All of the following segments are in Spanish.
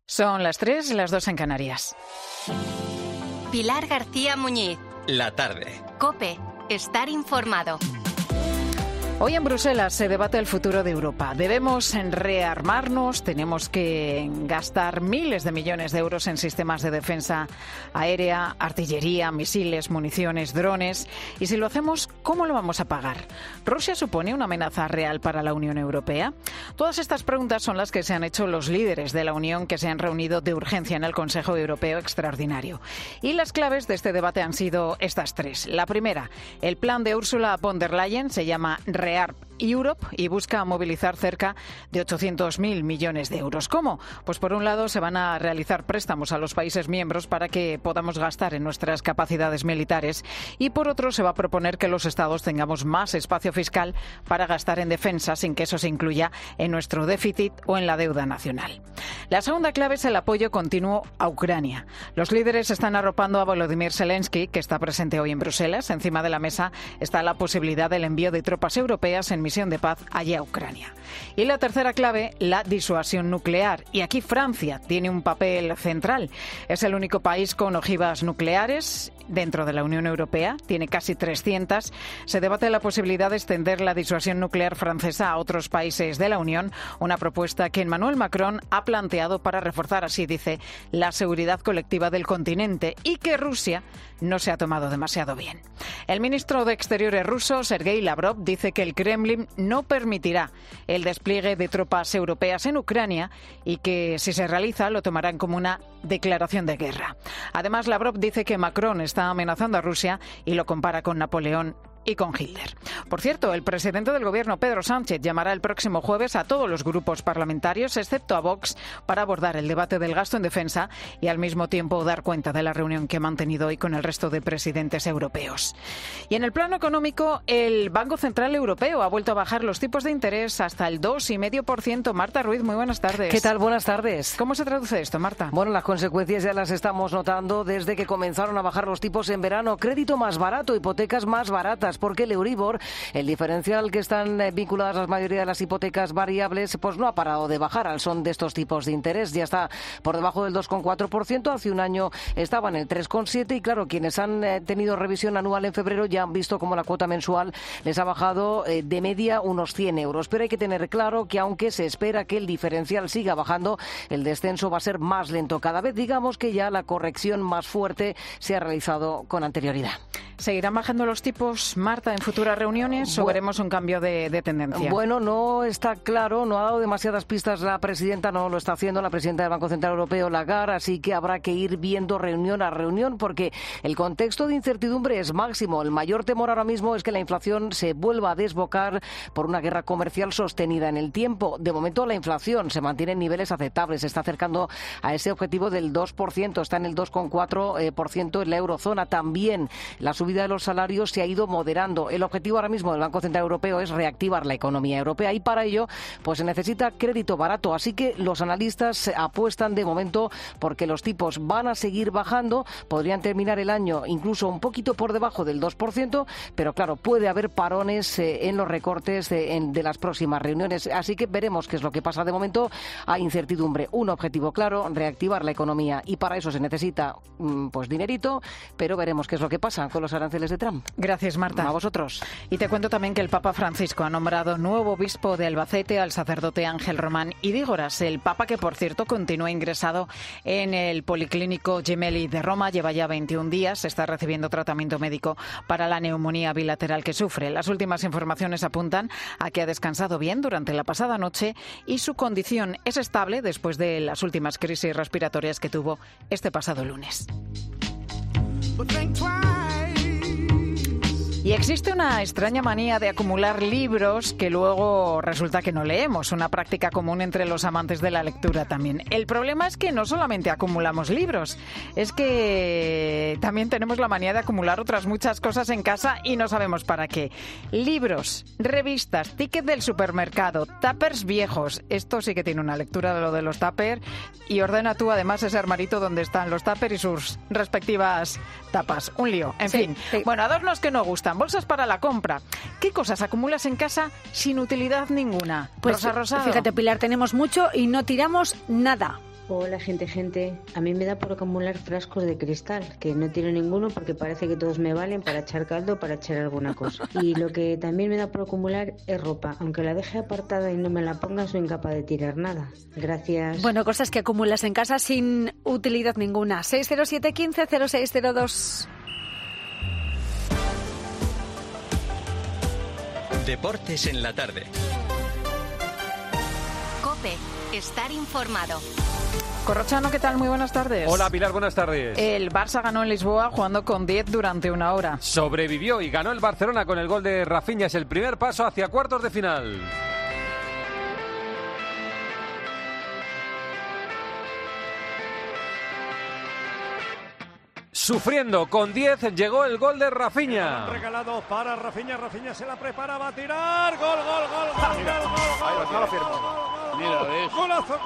Son las 3, las 2 en Canarias. Pilar García Muñiz. La tarde. COPE. Estar informado. Hoy en Bruselas se debate el futuro de Europa. Debemos rearmarnos, tenemos que gastar miles de millones de euros en sistemas de defensa aérea, artillería, misiles, municiones, drones. Y si lo hacemos, ¿cómo lo vamos a pagar? ¿Rusia supone una amenaza real para la Unión Europea? Todas estas preguntas son las que se han hecho los líderes de la Unión que se han reunido de urgencia en el Consejo Europeo Extraordinario. Y las claves de este debate han sido estas tres. La primera, el plan de Ursula von der Leyen se llama ReArm Europe y busca movilizar cerca de 800.000 millones de euros. ¿Cómo? Pues por un lado se van a realizar préstamos a los países miembros para que podamos gastar en nuestras capacidades militares y por otro se va a proponer que los estados tengamos más espacio fiscal para gastar en defensa sin que eso se incluya en nuestro déficit o en la deuda nacional. La segunda clave es el apoyo continuo a Ucrania. Los líderes están arropando a Volodymyr Zelensky, que está presente hoy en Bruselas. Encima de la mesa está la posibilidad del envío de tropas europeas en misión de paz allá a Ucrania. Y la tercera clave, la disuasión nuclear. Y aquí Francia tiene un papel central. Es el único país con ojivas nucleares dentro de la Unión Europea. Tiene casi 300. Se debate la posibilidad de extender la disuasión nuclear francesa a otros países de la Unión. Una propuesta que Emmanuel Macron ha planteado para reforzar, así dice, la seguridad colectiva del continente y que Rusia no se ha tomado demasiado bien. El ministro de Exteriores ruso, Sergei Lavrov, dice que el Kremlin no permitirá el despliegue de tropas europeas en Ucrania y que si se realiza lo tomarán como una declaración de guerra. Además, Lavrov dice que Macron está amenazando a Rusia y lo compara con Napoleón y con Hitler. Por cierto, el presidente del Gobierno, Pedro Sánchez, llamará el próximo jueves a todos los grupos parlamentarios, excepto a Vox, para abordar el debate del gasto en defensa y al mismo tiempo dar cuenta de la reunión que ha mantenido hoy con el resto de presidentes europeos. Y en el plano económico, el Banco Central Europeo ha vuelto a bajar los tipos de interés hasta el 2,5%. Marta Ruiz, muy buenas tardes. ¿Qué tal? Buenas tardes. ¿Cómo se traduce esto, Marta? Bueno, las consecuencias ya las estamos notando desde que comenzaron a bajar los tipos en verano. Crédito más barato, hipotecas más baratas, porque el Euribor, el diferencial que están vinculadas la mayoría de las hipotecas variables, pues no ha parado de bajar al son de estos tipos de interés. Ya está por debajo del 2,4%. Hace un año estaba en el 3,7% y claro, quienes han tenido revisión anual en febrero ya han visto cómo la cuota mensual les ha bajado de media unos 100 euros. Pero hay que tener claro que aunque se espera que el diferencial siga bajando, el descenso va a ser más lento. Cada vez digamos que ya la corrección más fuerte se ha realizado con anterioridad. ¿Seguirán bajando los tipos, Marta, en futuras reuniones o veremos un cambio de tendencia? Bueno, no está claro, no ha dado demasiadas pistas la presidenta, no lo está haciendo la presidenta del Banco Central Europeo, Lagarde, así que habrá que ir viendo reunión a reunión porque el contexto de incertidumbre es máximo. El mayor temor ahora mismo es que la inflación se vuelva a desbocar por una guerra comercial sostenida en el tiempo. De momento la inflación se mantiene en niveles aceptables, se está acercando a ese objetivo del 2%, está en el 2,4% en la eurozona. También la subida de los salarios se ha ido moderando. El objetivo ahora mismo del Banco Central Europeo es reactivar la economía europea y para ello pues se necesita crédito barato. Así que los analistas apuestan de momento porque los tipos van a seguir bajando, podrían terminar el año incluso un poquito por debajo del 2%, pero claro, puede haber parones en los recortes de las próximas reuniones. Así que veremos qué es lo que pasa. De momento hay incertidumbre. Un objetivo claro, reactivar la economía y para eso se necesita pues dinerito, pero veremos qué es lo que pasa con los aranceles de Trump. Gracias, Marta. A vosotros. Y te cuento también que el Papa Francisco ha nombrado nuevo obispo de Albacete al sacerdote Ángel Román Idígoras. El Papa, que por cierto continúa ingresado en el Policlínico Gemelli de Roma, lleva ya 21 días, está recibiendo tratamiento médico para la neumonía bilateral que sufre. Las últimas informaciones apuntan a que ha descansado bien durante la pasada noche y su condición es estable después de las últimas crisis respiratorias que tuvo este pasado lunes. Y existe una extraña manía de acumular libros que luego resulta que no leemos, una práctica común entre los amantes de la lectura también. El problema es que no solamente acumulamos libros, es que también tenemos la manía de acumular otras muchas cosas en casa y no sabemos para qué. Libros, revistas, tickets del supermercado, tuppers viejos. Esto sí que tiene una lectura de lo de los tuppers y ordena tú además ese armarito donde están los tuppers y sus respectivas tapas. Un lío, en fin. Sí. Bueno, adornos que no gustan. Bolsas para la compra. ¿Qué cosas acumulas en casa sin utilidad ninguna? Pues Rosa Rosado. Fíjate, Pilar, tenemos mucho y no tiramos nada. Hola gente, a mí me da por acumular frascos de cristal, que no tiro ninguno porque parece que todos me valen para echar caldo, para echar alguna cosa. Y lo que también me da por acumular es ropa, aunque la deje apartada y no me la ponga, soy incapaz de tirar nada. Gracias. Bueno, cosas que acumulas en casa sin utilidad ninguna. 607 15 0602. Deportes en la tarde. COPE. Estar informado. Corrochano, ¿qué tal? Muy buenas tardes. Hola, Pilar, buenas tardes. El Barça ganó en Lisboa jugando con 10 durante una hora. Sobrevivió y ganó el Barcelona con el gol de Rafinha. Es el primer paso hacia cuartos de final. Sufriendo, con 10 llegó el gol de Rafinha. Regalado para Rafinha, Rafinha se la prepara, va a tirar, gol. No lo firmo. Mira, ¿ves? Golazo,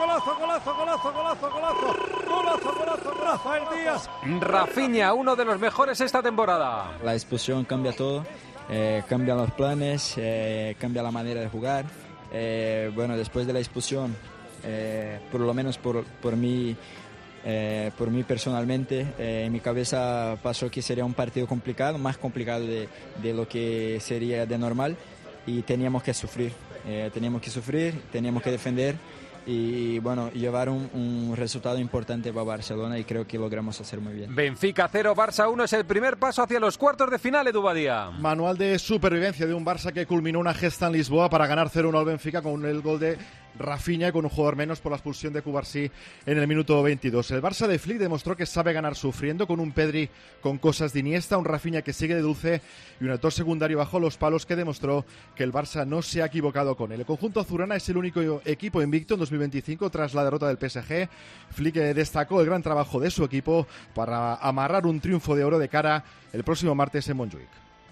Rafael Díaz. Rafinha, uno de los mejores esta temporada. La expulsión cambia todo, cambian los planes, cambia la manera de jugar. Bueno, después de la expulsión, por lo menos por mí personalmente, en mi cabeza pasó que sería un partido complicado, más complicado de lo que sería de normal, y teníamos que sufrir, teníamos que defender y bueno, llevar un resultado importante para Barcelona, y creo que logramos hacer muy bien. Benfica 0, Barça 1 es el primer paso hacia los cuartos de final, Edu Badía. Manual de supervivencia de un Barça que culminó una gesta en Lisboa para ganar 0-1 al Benfica con el gol de Rafinha, con un jugador menos por la expulsión de Cubarsí en el minuto 22. El Barça de Flick demostró que sabe ganar sufriendo, con un Pedri con cosas de Iniesta, un Rafinha que sigue de dulce y un actor secundario bajo los palos que demostró que el Barça no se ha equivocado con él. El conjunto azulgrana es el único equipo invicto en 2025 tras la derrota del PSG. Flick destacó el gran trabajo de su equipo para amarrar un triunfo de oro de cara el próximo martes en Montjuic.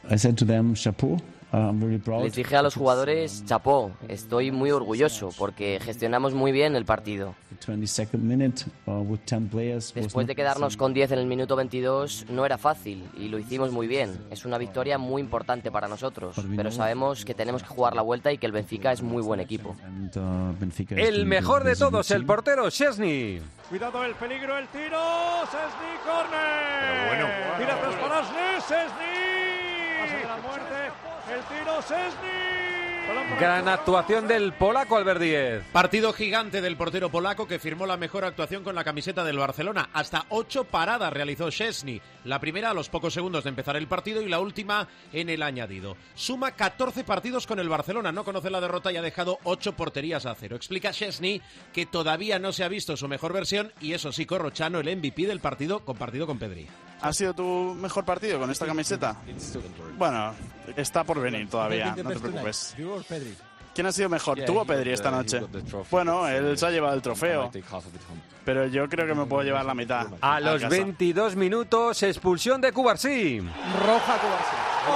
Les dije a los jugadores, chapó, estoy muy orgulloso porque gestionamos muy bien el partido. Después de quedarnos con 10 en el minuto 22 no era fácil y lo hicimos muy bien. Es una victoria muy importante para nosotros, pero sabemos que tenemos que jugar la vuelta y que el Benfica es muy buen equipo. El mejor de todos, el portero Szczęsny. Cuidado el peligro, el tiro, Szczęsny, córner. Tira atrás para Szczęsny. Pase de la muerte, el tiro, Szczęsny. Gran actuación del polaco Albert Díez. Partido gigante del portero polaco que firmó la mejor actuación con la camiseta del Barcelona. Hasta 8 paradas realizó Szczęsny. La primera a los pocos segundos de empezar el partido y la última en el añadido. Suma 14 partidos con el Barcelona. No conoce la derrota y ha dejado 8 porterías a 0. Explica Szczęsny que todavía no se ha visto su mejor versión y eso sí, Corrochano, el MVP del partido compartido con Pedri. ¿Ha sido tu mejor partido con esta camiseta? Bueno, está por venir todavía, no te preocupes. ¿Quién ha sido mejor, tú o Pedri esta noche? Bueno, él se ha llevado el trofeo, pero yo creo que me puedo llevar la mitad. A los 22 minutos, expulsión de Cubarsí. Roja Cubarsí.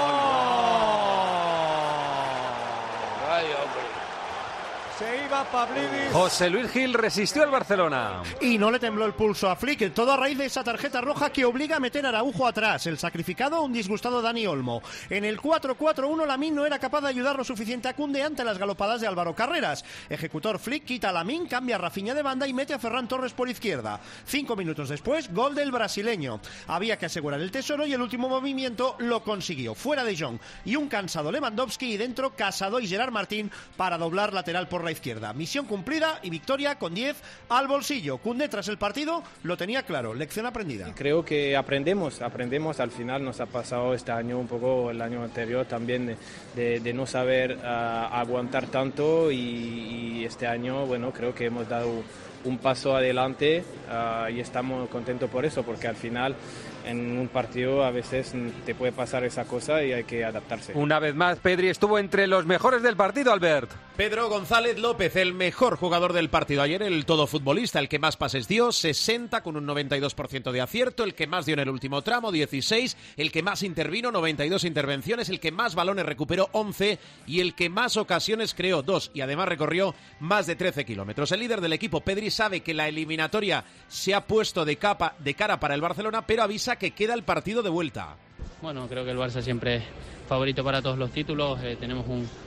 Se iba Pavlidis. José Luis Gil resistió al Barcelona. Y no le tembló el pulso a Flick, todo a raíz de esa tarjeta roja que obliga a meter a Araujo atrás. El sacrificado, un disgustado Dani Olmo. En el 4-4-1, Lamín no era capaz de ayudar lo suficiente a Koundé ante las galopadas de Álvaro Carreras. Ejecutor Flick quita a Lamín, cambia a Rafinha de banda y mete a Ferran Torres por izquierda. 5 minutos después, gol del brasileño. Había que asegurar el tesoro y el último movimiento lo consiguió. Fuera de Jong y un cansado Lewandowski, y dentro Casado y Gerard Martín para doblar lateral por la izquierda. Misión cumplida y victoria con 10 al bolsillo. Koundé tras el partido lo tenía claro, lección aprendida. Creo que aprendemos, al final nos ha pasado este año un poco, el año anterior también, de no saber aguantar tanto y este año, bueno, creo que hemos dado un paso adelante y estamos contentos por eso, porque al final en un partido a veces te puede pasar esa cosa y hay que adaptarse. Una vez más, Pedri estuvo entre los mejores del partido, Albert. Pedro González López, el mejor jugador del partido ayer, el todofutbolista, el que más pases dio, 60 con un 92% de acierto, el que más dio en el último tramo, 16, el que más intervino, 92 intervenciones, el que más balones recuperó, 11, y el que más ocasiones creó, 2, y además recorrió más de 13 kilómetros. El líder del equipo, Pedri, sabe que la eliminatoria se ha puesto de cara para el Barcelona, pero avisa que queda el partido de vuelta. Bueno, creo que el Barça siempre es favorito para todos los títulos. Tenemos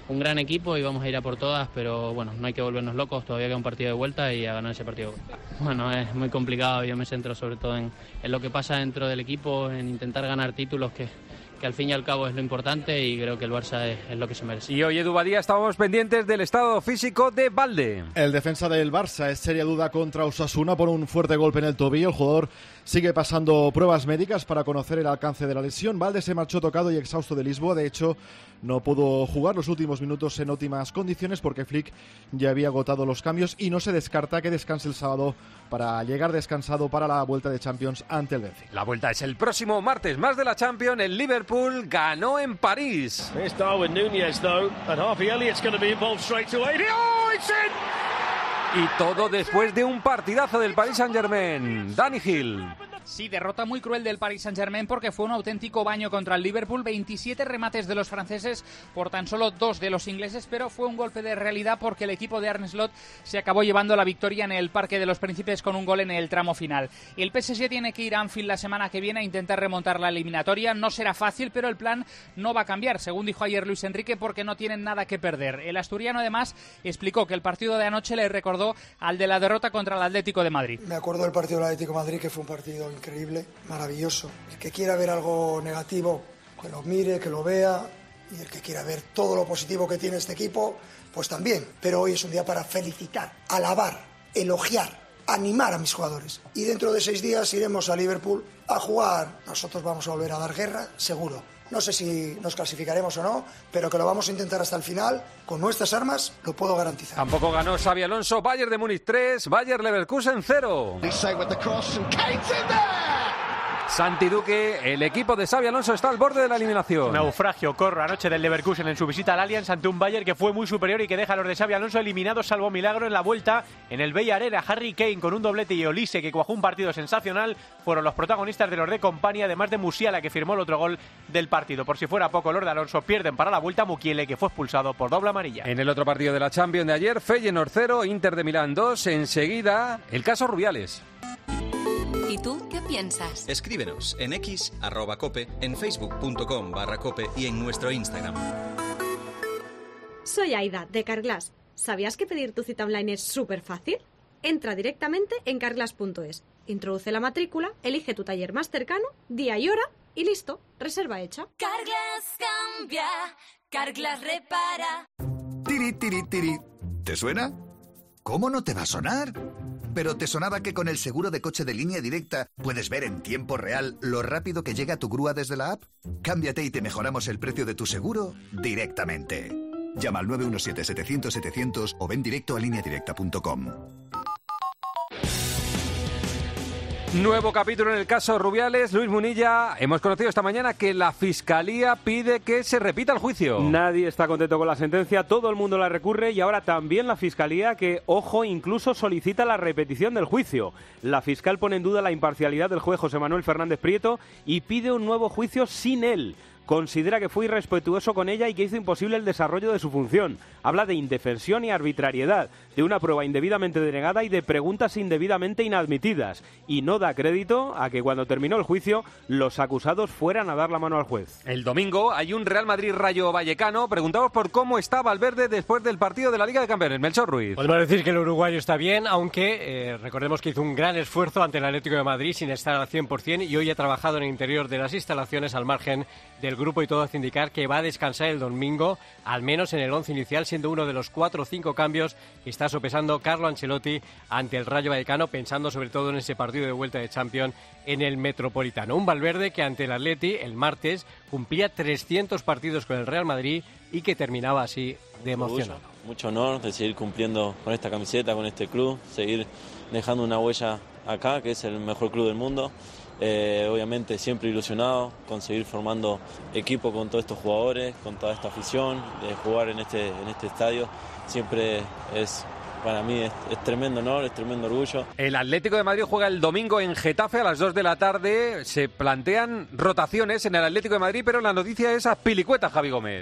un gran equipo y vamos a ir a por todas, pero bueno, no hay que volvernos locos, todavía queda un partido de vuelta y a ganar ese partido. Bueno, es muy complicado, yo me centro sobre todo en lo que pasa dentro del equipo, en intentar ganar títulos que al fin y al cabo es lo importante y creo que el Barça es lo que se merece. Y hoy, Edu Badía, estábamos pendientes del estado físico de Balde. El defensa del Barça es seria duda contra Osasuna por un fuerte golpe en el tobillo. El jugador sigue pasando pruebas médicas para conocer el alcance de la lesión. Balde se marchó tocado y exhausto de Lisboa. De hecho, no pudo jugar los últimos minutos en óptimas condiciones porque Flick ya había agotado los cambios y no se descarta que descanse el sábado para llegar descansado para la vuelta de Champions ante el Benfica. La vuelta es el próximo martes. Más de la Champions. El Liverpool ganó en París. It's Darwin Núñez, though, and Harvey Elliott's going to be involved straight away. Oh, it's in! Y todo después de un partidazo del Paris Saint-Germain. Dani Gil. Sí, derrota muy cruel del Paris Saint-Germain porque fue un auténtico baño contra el Liverpool. 27 remates de los franceses por tan solo 2 de los ingleses, pero fue un golpe de realidad porque el equipo de Arne Slot se acabó llevando la victoria en el Parque de los Príncipes con un gol en el tramo final. El PSG tiene que ir a Anfield la semana que viene a intentar remontar la eliminatoria. No será fácil, pero el plan no va a cambiar, según dijo ayer Luis Enrique, porque no tienen nada que perder. El asturiano además explicó que el partido de anoche le recordó al de la derrota contra el Atlético de Madrid. Me acuerdo del partido del Atlético de Madrid, que fue un partido increíble, maravilloso. El que quiera ver algo negativo, que lo mire, que lo vea, y el que quiera ver todo lo positivo que tiene este equipo, pues también. Pero hoy es un día para felicitar, alabar, elogiar, animar a mis jugadores. Y dentro de 6 días iremos a Liverpool a jugar. Nosotros vamos a volver a dar guerra, seguro. No sé si nos clasificaremos o no, pero que lo vamos a intentar hasta el final. Con nuestras armas lo puedo garantizar. Tampoco ganó Xabi Alonso. Bayern de Múnich 3, Bayer Leverkusen 0. Santi Duque, el equipo de Xabi Alonso está al borde de la eliminación. Naufragio, corro anoche del Leverkusen en su visita al Allianz ante un Bayern que fue muy superior y que deja a los de Xabi Alonso eliminados salvo milagro en la vuelta en el Bella Arena. Harry Kane con un doblete y Olise, que cuajó un partido sensacional, fueron los protagonistas de los de Company, además de Musiala, que firmó el otro gol del partido. Por si fuera poco, los de Alonso pierden para la vuelta Mukiele, que fue expulsado por doble amarilla. En el otro partido de la Champions de ayer, Feyenoord 0, Inter de Milán 2. Enseguida, el caso Rubiales. ¿Y tú qué piensas? Escríbenos en X, @cope, en facebook.com/cope y en nuestro Instagram. Soy Aida, de Carglass. ¿Sabías que pedir tu cita online es súper fácil? Entra directamente en carglass.es, introduce la matrícula, elige tu taller más cercano, día y hora y listo, reserva hecha. Carglass cambia, Carglass repara. Tiri, tiri, tiri. ¿Te suena? ¿Cómo no te va a sonar? Pero ¿te sonaba que con el seguro de coche de Línea Directa puedes ver en tiempo real lo rápido que llega tu grúa desde la app? Cámbiate y te mejoramos el precio de tu seguro directamente. Llama al 917-700-700 o ven directo a lineadirecta.com. Nuevo capítulo en el caso Rubiales. Luis Munilla, hemos conocido esta mañana que la Fiscalía pide que se repita el juicio. Nadie está contento con la sentencia, todo el mundo la recurre y ahora también la Fiscalía, que, ojo, incluso solicita la repetición del juicio. La fiscal pone en duda la imparcialidad del juez José Manuel Fernández Prieto y pide un nuevo juicio sin él. Considera que fue irrespetuoso con ella y que hizo imposible el desarrollo de su función. Habla de indefensión y arbitrariedad, de una prueba indebidamente denegada y de preguntas indebidamente inadmitidas. Y no da crédito a que cuando terminó el juicio los acusados fueran a dar la mano al juez. El domingo hay un Real Madrid-Rayo Vallecano. Preguntamos por cómo está Valverde después del partido de la Liga de Campeones. Melchor Ruiz. Podemos decir que el uruguayo está bien, aunque recordemos que hizo un gran esfuerzo ante el Atlético de Madrid sin estar al 100% y hoy ha trabajado en el interior de las instalaciones al margen del grupo y todo hace indicar que va a descansar el domingo, al menos en el 11 inicial, siendo uno de los 4 o 5 cambios que está sopesando Carlo Ancelotti ante el Rayo Vallecano, pensando sobre todo en ese partido de vuelta de Champions en el Metropolitano. Un Valverde que ante el Atleti el martes cumplía 300 partidos con el Real Madrid y que terminaba así de emocionado. Mucho honor de seguir cumpliendo con esta camiseta, con este club, seguir dejando una huella acá, que es el mejor club del mundo. Obviamente siempre ilusionado con seguir formando equipo con todos estos jugadores, con toda esta afición, de jugar en este estadio siempre es, para mí es tremendo honor, es tremendo orgullo. El Atlético de Madrid juega el domingo en Getafe a las 2 de la tarde. Se plantean rotaciones en el Atlético de Madrid, pero la noticia es Azpilicueta, Javi Gómez.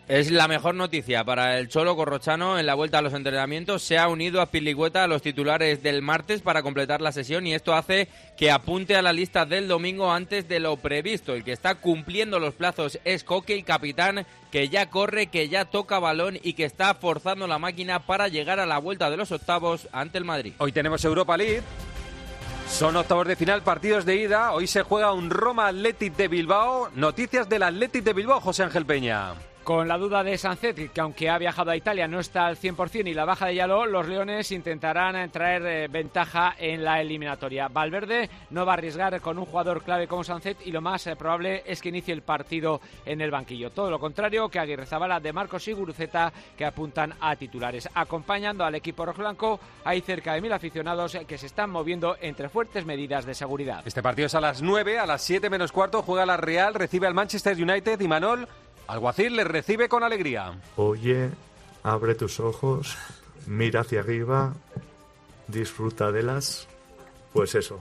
Es la mejor noticia para el Cholo Corrochano en la vuelta a los entrenamientos. Se ha unido a Azpilicueta a los titulares del martes para completar la sesión y esto hace que apunte a la lista del domingo antes de lo previsto. El que está cumpliendo los plazos es Coque, el capitán, que ya corre, que ya toca balón y que está forzando la máquina para llegar a la vuelta de los octavos ante el Madrid. Hoy tenemos Europa League. Son octavos de final, partidos de ida. Hoy se juega un Roma Athletic de Bilbao. Noticias del Athletic de Bilbao, José Ángel Peña. Con la duda de Sancet, que aunque ha viajado a Italia no está al 100%, y la baja de Yaló, los leones intentarán traer ventaja en la eliminatoria. Valverde no va a arriesgar con un jugador clave como Sancet y lo más probable es que inicie el partido en el banquillo. Todo lo contrario que Aguirrezabala, De Marcos y Guruceta, que apuntan a titulares. Acompañando al equipo rojiblanco hay cerca de 1.000 aficionados que se están moviendo entre fuertes medidas de seguridad. Este partido es a las 9, a las 7 menos cuarto juega la Real, recibe al Manchester United y Manol Alguacil le recibe con alegría. Oye, abre tus ojos, mira hacia arriba, disfruta de las... Pues eso,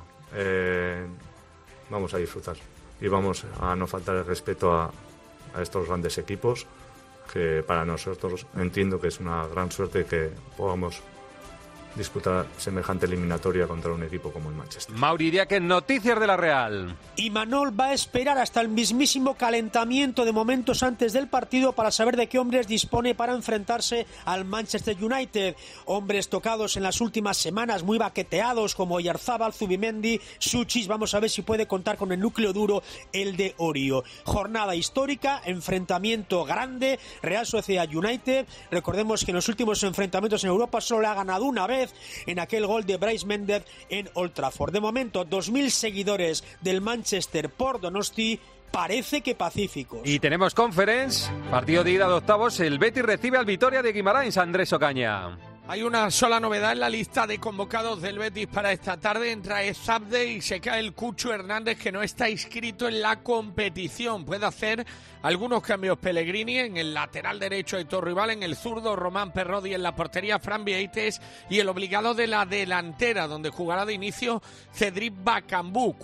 vamos a disfrutar y vamos a no faltar el respeto a estos grandes equipos, que para nosotros entiendo que es una gran suerte que podamos disputar semejante eliminatoria contra un equipo como el Manchester. Mauri Diaque, noticias de la Real. Y Manol va a esperar hasta el mismísimo calentamiento de momentos antes del partido para saber de qué hombres dispone para enfrentarse al Manchester United. Hombres tocados en las últimas semanas, muy baqueteados, como Oyarzábal, Zubimendi, Suchis. Vamos a ver si puede contar con el núcleo duro, el de Orio. Jornada histórica, enfrentamiento grande, Real Sociedad United. Recordemos que en los últimos enfrentamientos en Europa solo le ha ganado una vez, en aquel gol de Brais Méndez en Old Trafford. De momento, 2.000 seguidores del Manchester por Donosti, parece que pacíficos. Y tenemos Conference, partido de ida de octavos, el Betis recibe al Vitoria de Guimarães, Andrés Ocaña. Hay una sola novedad en la lista de convocados del Betis para esta tarde. Entra Ezabde y se cae el Cucho Hernández, que no está inscrito en la competición. Puede hacer algunos cambios Pellegrini en el lateral derecho Aitor Rival, en el zurdo Román Perrodi, en la portería Fran Vieites y el obligado de la delantera, donde jugará de inicio Cedric Bakambu.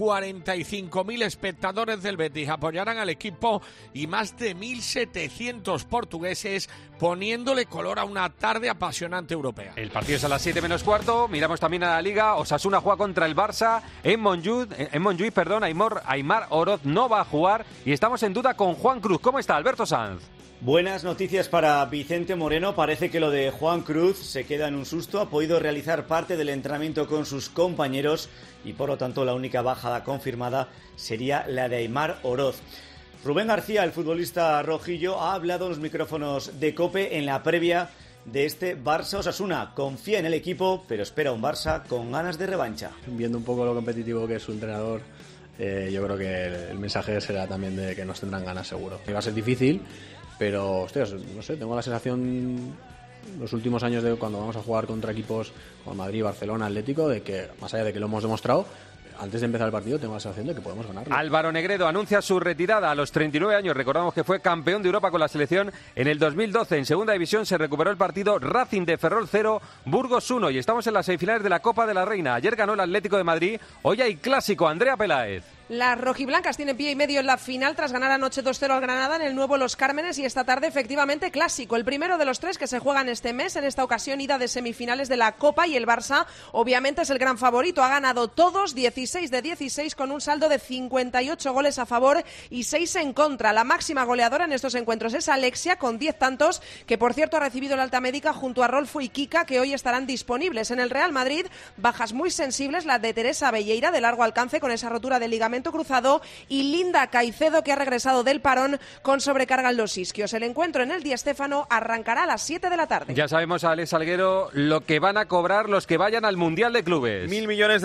45.000 espectadores del Betis apoyarán al equipo y más de 1.700 portugueses poniéndole color a una tarde apasionante europea. El partido es a las 7 menos cuarto. Miramos también a la Liga. Osasuna juega contra el Barça en Montjuïc, Aimar Oroz no va a jugar y estamos en duda con Juan Cruz. ¿Cómo está, Alberto Sanz? Buenas noticias para Vicente Moreno. Parece que lo de Juan Cruz se queda en un susto. Ha podido realizar parte del entrenamiento con sus compañeros y por lo tanto la única baja confirmada sería la de Aimar Oroz. Rubén García, el futbolista rojillo, ha hablado en los micrófonos de COPE en la previa de este Barça-Osasuna. Confía en el equipo, pero espera un Barça con ganas de revancha. Viendo un poco lo competitivo que es su entrenador, yo creo que el mensaje será también de que nos tendrán ganas seguro. Va a ser difícil, pero hostias, no sé, tengo la sensación los últimos años de cuando vamos a jugar contra equipos como Madrid, Barcelona, Atlético, de que más allá de que lo hemos demostrado, antes de empezar el partido tengo la sensación de que podemos ganarlo. Álvaro Negredo anuncia su retirada a los 39 años. Recordamos que fue campeón de Europa con la selección en el 2012. En segunda división se recuperó el partido Racing de Ferrol 0, Burgos 1 y estamos en las semifinales de la Copa de la Reina. Ayer ganó el Atlético de Madrid, hoy hay clásico. Andrea Peláez. Las rojiblancas tienen pie y medio en la final tras ganar anoche 2-0 al Granada en el nuevo Los Cármenes y esta tarde efectivamente clásico. El primero de los tres que se juegan este mes, en esta ocasión ida de semifinales de la Copa y el Barça obviamente es el gran favorito. Ha ganado todos 16 de 16 con un saldo de 58 goles a favor y 6 en contra. La máxima goleadora en estos encuentros es Alexia con 10 tantos, que por cierto ha recibido el alta médica junto a Rolfo y Kika, que hoy estarán disponibles. En el Real Madrid, bajas muy sensibles, la de Teresa Belleira de largo alcance con esa rotura de ligamento cruzado y Linda Caicedo, que ha regresado del parón con sobrecarga en los isquios. El encuentro en el Di Stéfano arrancará a las 7 de la tarde. Ya sabemos, Alex Salguero, lo que van a cobrar los que vayan al Mundial de Clubes. $1.000 millones,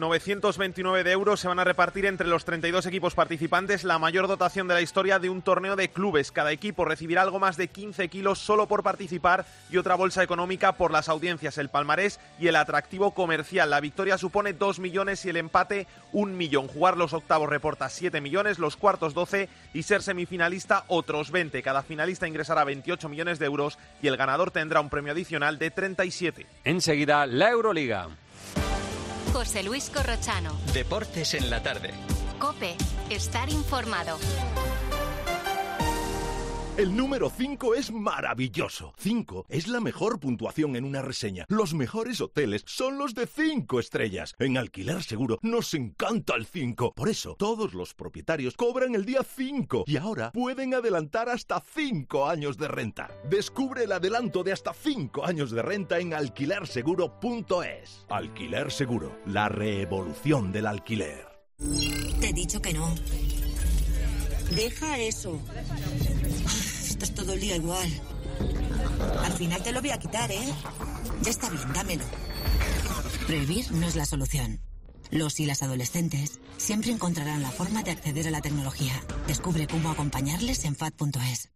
929 de euros se van a repartir entre los 32 equipos participantes, la mayor dotación de la historia de un torneo de clubes. Cada equipo recibirá algo más de 15 kilos solo por participar y otra bolsa económica por las audiencias, el palmarés y el atractivo comercial. La victoria supone 2 millones y el empate 1 millón. Jugar los octavos reporta 7 millones, los cuartos 12 y ser semifinalista otros 20. Cada finalista ingresará 28 millones de euros y el ganador tendrá un premio adicional de 37. Enseguida, la Euroliga. José Luis Corrochano. Deportes en la tarde. COPE. Estar informado. El número 5 es maravilloso. 5 es la mejor puntuación en una reseña. Los mejores hoteles son los de 5 estrellas. En Alquiler Seguro nos encanta el 5. Por eso, todos los propietarios cobran el día 5 y ahora pueden adelantar hasta 5 años de renta. Descubre el adelanto de hasta 5 años de renta en alquilerseguro.es. Alquiler Seguro, la revolución del alquiler. Te he dicho que no. Deja eso. Estás todo el día igual. Al final te lo voy a quitar, ¿eh? Ya está bien, dámelo. Prohibir no es la solución. Los y las adolescentes siempre encontrarán la forma de acceder a la tecnología. Descubre cómo acompañarles en FAD.es.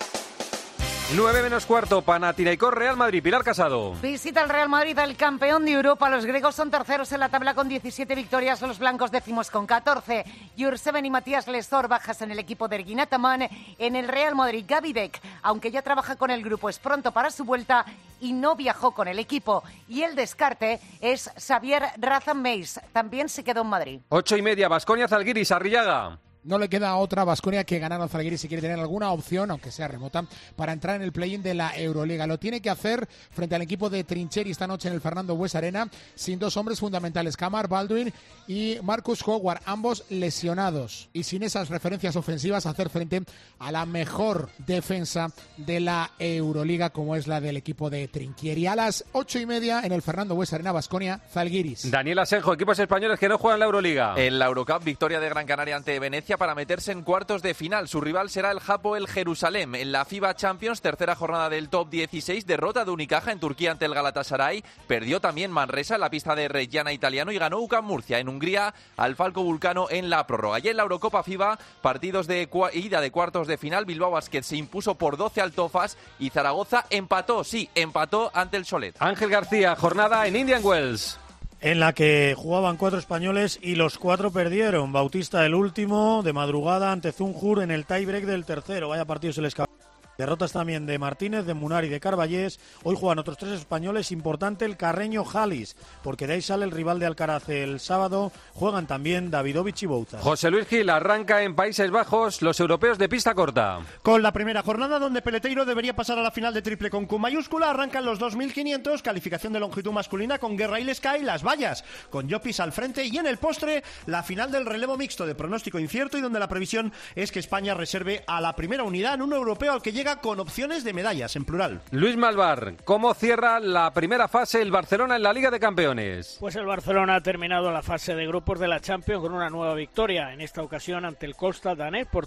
9:15, Panathinaikos Real Madrid. Pilar Casado. Visita el Real Madrid, el campeón de Europa. Los griegos son terceros en la tabla con 17 victorias, los blancos décimos con 14. Jurseven y Matías Lesor bajas en el equipo de Ergin Ataman. En el Real Madrid, Gabi Deck, aunque ya trabaja con el grupo, es pronto para su vuelta y no viajó con el equipo. Y el descarte es Xavier Razan-Meis, también se quedó en Madrid. 8:30, Baskonia Zalgiris, Arrillaga. No le queda otra a Baskonia que ganar al Zalgiris si quiere tener alguna opción, aunque sea remota, para entrar en el play-in de la Euroliga. Lo tiene que hacer frente al equipo de Trincheri esta noche en el Fernando Bues Arena, sin dos hombres fundamentales, Kamar Baldwin y Marcus Howard, ambos lesionados. Y sin esas referencias ofensivas, hacer frente a la mejor defensa de la Euroliga, como es la del equipo de Trinchieri. A las 8:30 en el Fernando Bues Arena, Baskonia, Zalgiris. Daniel Asenjo, equipos españoles que no juegan la Euroliga. En la Eurocup, victoria de Gran Canaria ante Venecia para meterse en cuartos de final. Su rival será el Hapoel Jerusalén. En la FIBA Champions, tercera jornada del top 16, derrota de Unicaja en Turquía ante el Galatasaray. Perdió también Manresa en la pista de Reggiana italiano y ganó UCAM Murcia en Hungría al Falco Vulcano en la prórroga. Y en la Eurocopa FIBA, partidos de ida de cuartos de final, Bilbao Basket se impuso por 12 al Tofas y Zaragoza empató ante el Solet. Ángel García, jornada en Indian Wells, en la que jugaban 4 españoles y los 4 perdieron. Bautista el último, de madrugada ante Zunjur en el tiebreak del tercero. Vaya partido se les acabó. Derrotas también de Martínez, de Munar y de Carballés. Hoy juegan otros 3 españoles. Importante el carreño Jalis, porque de ahí sale el rival de Alcaraz el sábado. Juegan también Davidovich y Bouza. José Luis Gil, arranca en Países Bajos los europeos de pista corta. Con la primera jornada, donde Peleteiro debería pasar a la final de triple con Q mayúscula, arrancan los 2500, calificación de longitud masculina con Guerra y Sky, las vallas, con Llopis al frente, y en el postre, la final del relevo mixto de pronóstico incierto y donde la previsión es que España reserve a la primera unidad en un europeo al que llega con opciones de medallas, en plural. Luis Malvar, ¿cómo cierra la primera fase el Barcelona en la Liga de Campeones? Pues el Barcelona ha terminado la fase de grupos de la Champions con una nueva victoria, en esta ocasión ante el Kostal danés por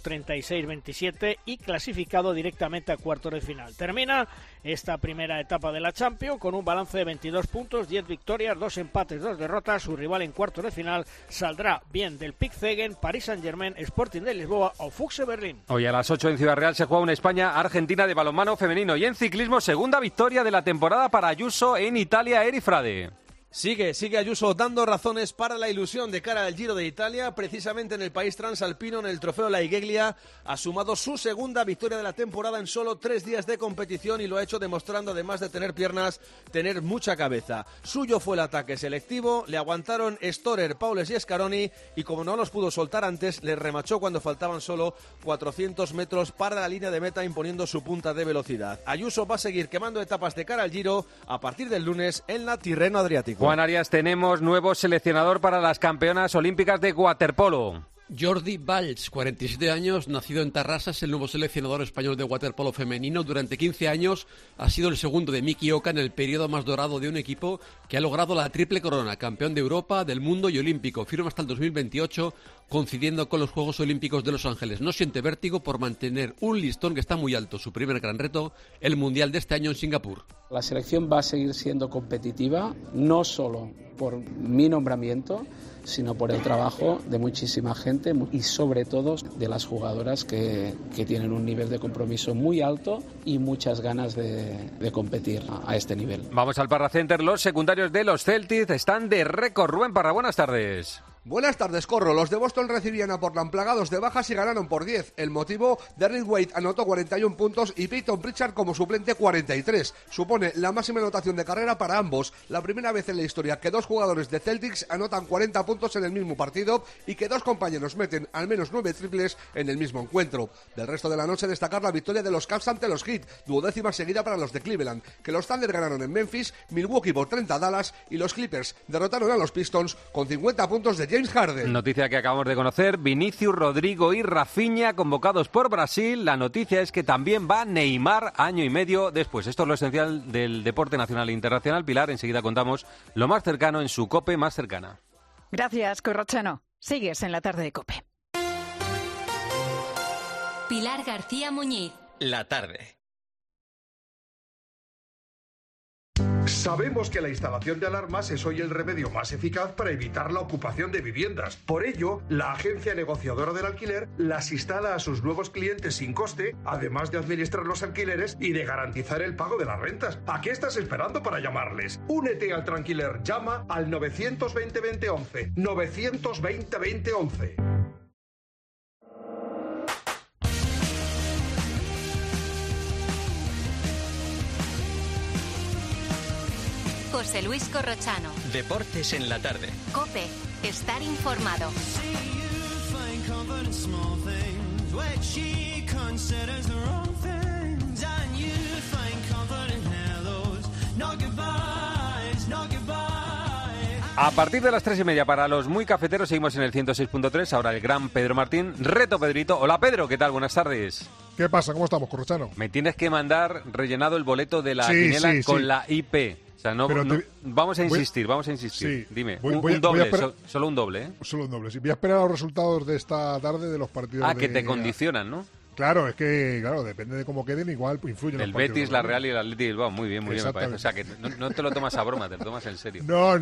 36-27 y clasificado directamente a cuartos de final. Termina esta primera etapa de la Champions con un balance de 22 puntos, 10 victorias, 2 empates, 2 derrotas. Su rival en cuartos de final saldrá bien del PIC Zegen, Paris Saint-Germain, Sporting de Lisboa o Fuxe Berlín. Hoy a las 8 en Ciudad Real se juega una España-Argentina de balonmano femenino, y en ciclismo segunda victoria de la temporada para Ayuso en Italia. Eri Frade. Sigue Ayuso dando razones para la ilusión de cara al Giro de Italia. Precisamente en el país transalpino, en el Trofeo La Igeglia, ha sumado su segunda victoria de la temporada en solo 3 días de competición, y lo ha hecho demostrando, además de tener piernas, tener mucha cabeza. Suyo fue el ataque selectivo, le aguantaron Storer, Paules y Scaroni, y como no los pudo soltar antes, les remachó cuando faltaban solo 400 metros para la línea de meta, imponiendo su punta de velocidad. Ayuso va a seguir quemando etapas de cara al Giro a partir del lunes en la Tirreno Adriático. Juan Arias, tenemos nuevo seleccionador para las campeonas olímpicas de waterpolo. Jordi Valls, 47 años, nacido en Tarrasa, es el nuevo seleccionador español de waterpolo femenino. Durante 15 años ha sido el segundo de Miki Oka en el periodo más dorado de un equipo que ha logrado la triple corona, campeón de Europa, del mundo y olímpico. Firma hasta el 2028, coincidiendo con los Juegos Olímpicos de Los Ángeles. No siente vértigo por mantener un listón que está muy alto. Su primer gran reto, el Mundial de este año en Singapur. La selección va a seguir siendo competitiva, no solo por mi nombramiento, sino por el trabajo de muchísima gente y sobre todo de las jugadoras que tienen un nivel de compromiso muy alto y muchas ganas de competir a este nivel. Vamos al Parra Center. Los secundarios de los Celtics están de récord. Rubén Parra, buenas tardes. Buenas tardes, Corro. Los de Boston recibían a Portland plagados de bajas y ganaron por 10. El motivo, Derrick White anotó 41 puntos y Peyton Pritchard como suplente 43. Supone la máxima anotación de carrera para ambos. La primera vez en la historia que 2 jugadores de Celtics anotan 40 puntos en el mismo partido y que 2 compañeros meten al menos 9 triples en el mismo encuentro. Del resto de la noche destacar la victoria de los Cavs ante los Heat, 12ª seguida para los de Cleveland, que los Thunder ganaron en Memphis, Milwaukee por 30 a Dallas y los Clippers derrotaron a los Pistons con 50 puntos de James Harden. Noticia que acabamos de conocer, Vinicius, Rodrigo y Rafinha convocados por Brasil. La noticia es que también va Neymar año y medio después. Esto es lo esencial del deporte nacional e internacional. Pilar, enseguida contamos lo más cercano en su COPE más cercana. Gracias, Corrochano. Sigues en la tarde de COPE. Pilar García Muñiz. La tarde. Sabemos que la instalación de alarmas es hoy el remedio más eficaz para evitar la ocupación de viviendas. Por ello, la agencia negociadora del alquiler las instala a sus nuevos clientes sin coste, además de administrar los alquileres y de garantizar el pago de las rentas. ¿A qué estás esperando para llamarles? Únete al Tranquiler. Llama al 920 2011. 920 2011. José Luis Corrochano. Deportes en la tarde. COPE. Estar informado. A partir de las 3:30 para los muy cafeteros seguimos en el 106.3. Ahora el gran Pedro Martín. Reto Pedrito. Hola Pedro, ¿qué tal? Buenas tardes. ¿Qué pasa? ¿Cómo estamos, Corrochano? Me tienes que mandar rellenado el boleto de la quiniela con la IP. O sea, vamos a insistir. Sí. Dime, un doble, solo un doble, ¿eh? Solo un doble, sí. Voy a esperar los resultados de esta tarde de los partidos. Que te condicionan, ¿no? Claro, es que depende de cómo queden, igual influyen el los partidos. El Betis, la Real y el Athletic Bilbao, muy bien, me parece. O sea, que no te lo tomas a broma, te lo tomas en serio. No.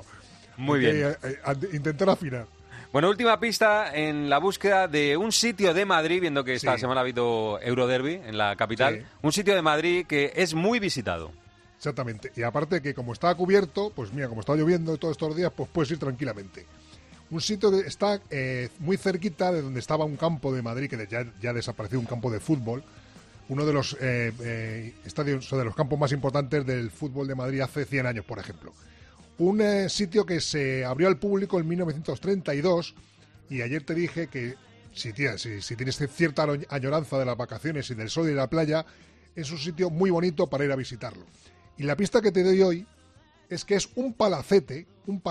Muy bien. Intentar afinar. Bueno, última pista en la búsqueda de un sitio de Madrid, viendo que esta semana ha habido Euroderby en la capital, un sitio de Madrid que es muy visitado. Exactamente. Y aparte que como está cubierto, pues mira, como está lloviendo todos estos días, pues puedes ir tranquilamente. Un sitio que está muy cerquita de donde estaba un campo de Madrid, que ya desapareció, un campo de fútbol. Uno de los estadios o de los campos más importantes del fútbol de Madrid hace 100 años, por ejemplo. Un sitio que se abrió al público en 1932 y ayer te dije que si tienes cierta añoranza de las vacaciones y del sol y de la playa, es un sitio muy bonito para ir a visitarlo. Y la pista que te doy hoy es que es un palacete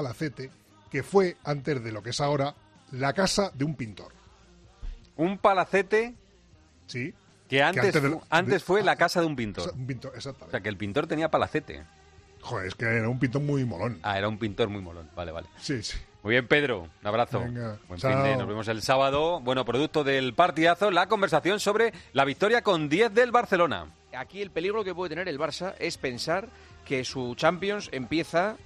que fue, antes de lo que es ahora, la casa de un pintor. ¿Un palacete? Sí. Que antes fue la casa de un pintor. Un pintor, exactamente. O sea, que el pintor tenía palacete. Joder, es que era un pintor muy molón. Era un pintor muy molón. Vale. Sí. Muy bien, Pedro. Un abrazo. Venga, buen fin de. Nos vemos el sábado. Bueno, producto del partidazo, la conversación sobre la victoria con 10 del Barcelona. Aquí el peligro que puede tener el Barça es pensar que su Champions empieza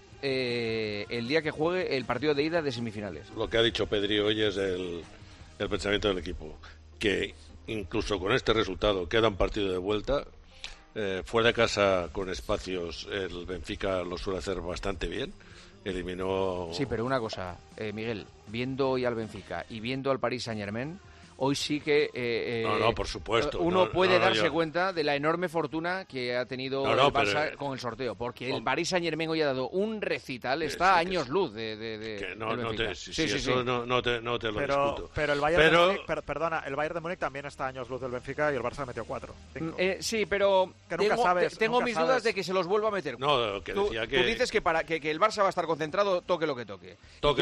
el día que juegue el partido de ida de semifinales. Lo que ha dicho Pedri hoy es el pensamiento del equipo, que incluso con este resultado queda un partido de vuelta. Fuera de casa con espacios el Benfica lo suele hacer bastante bien. Eliminó... Sí, pero una cosa, Miguel, viendo hoy al Benfica y viendo al Paris Saint-Germain, hoy sí que por supuesto. uno puede darse cuenta de la enorme fortuna que ha tenido el Barça con el sorteo, porque el Paris Saint-Germain hoy ha dado un recital, está a años luz de no te lo discuto. Pero el Bayern de Múnich, perdona, el Bayern de Múnich también está a años luz del Benfica y el Barça metió 4. Sí, pero tengo mis dudas de que se los vuelva a meter. No, que decía tú dices que para que el Barça va a estar concentrado, toque lo que toque.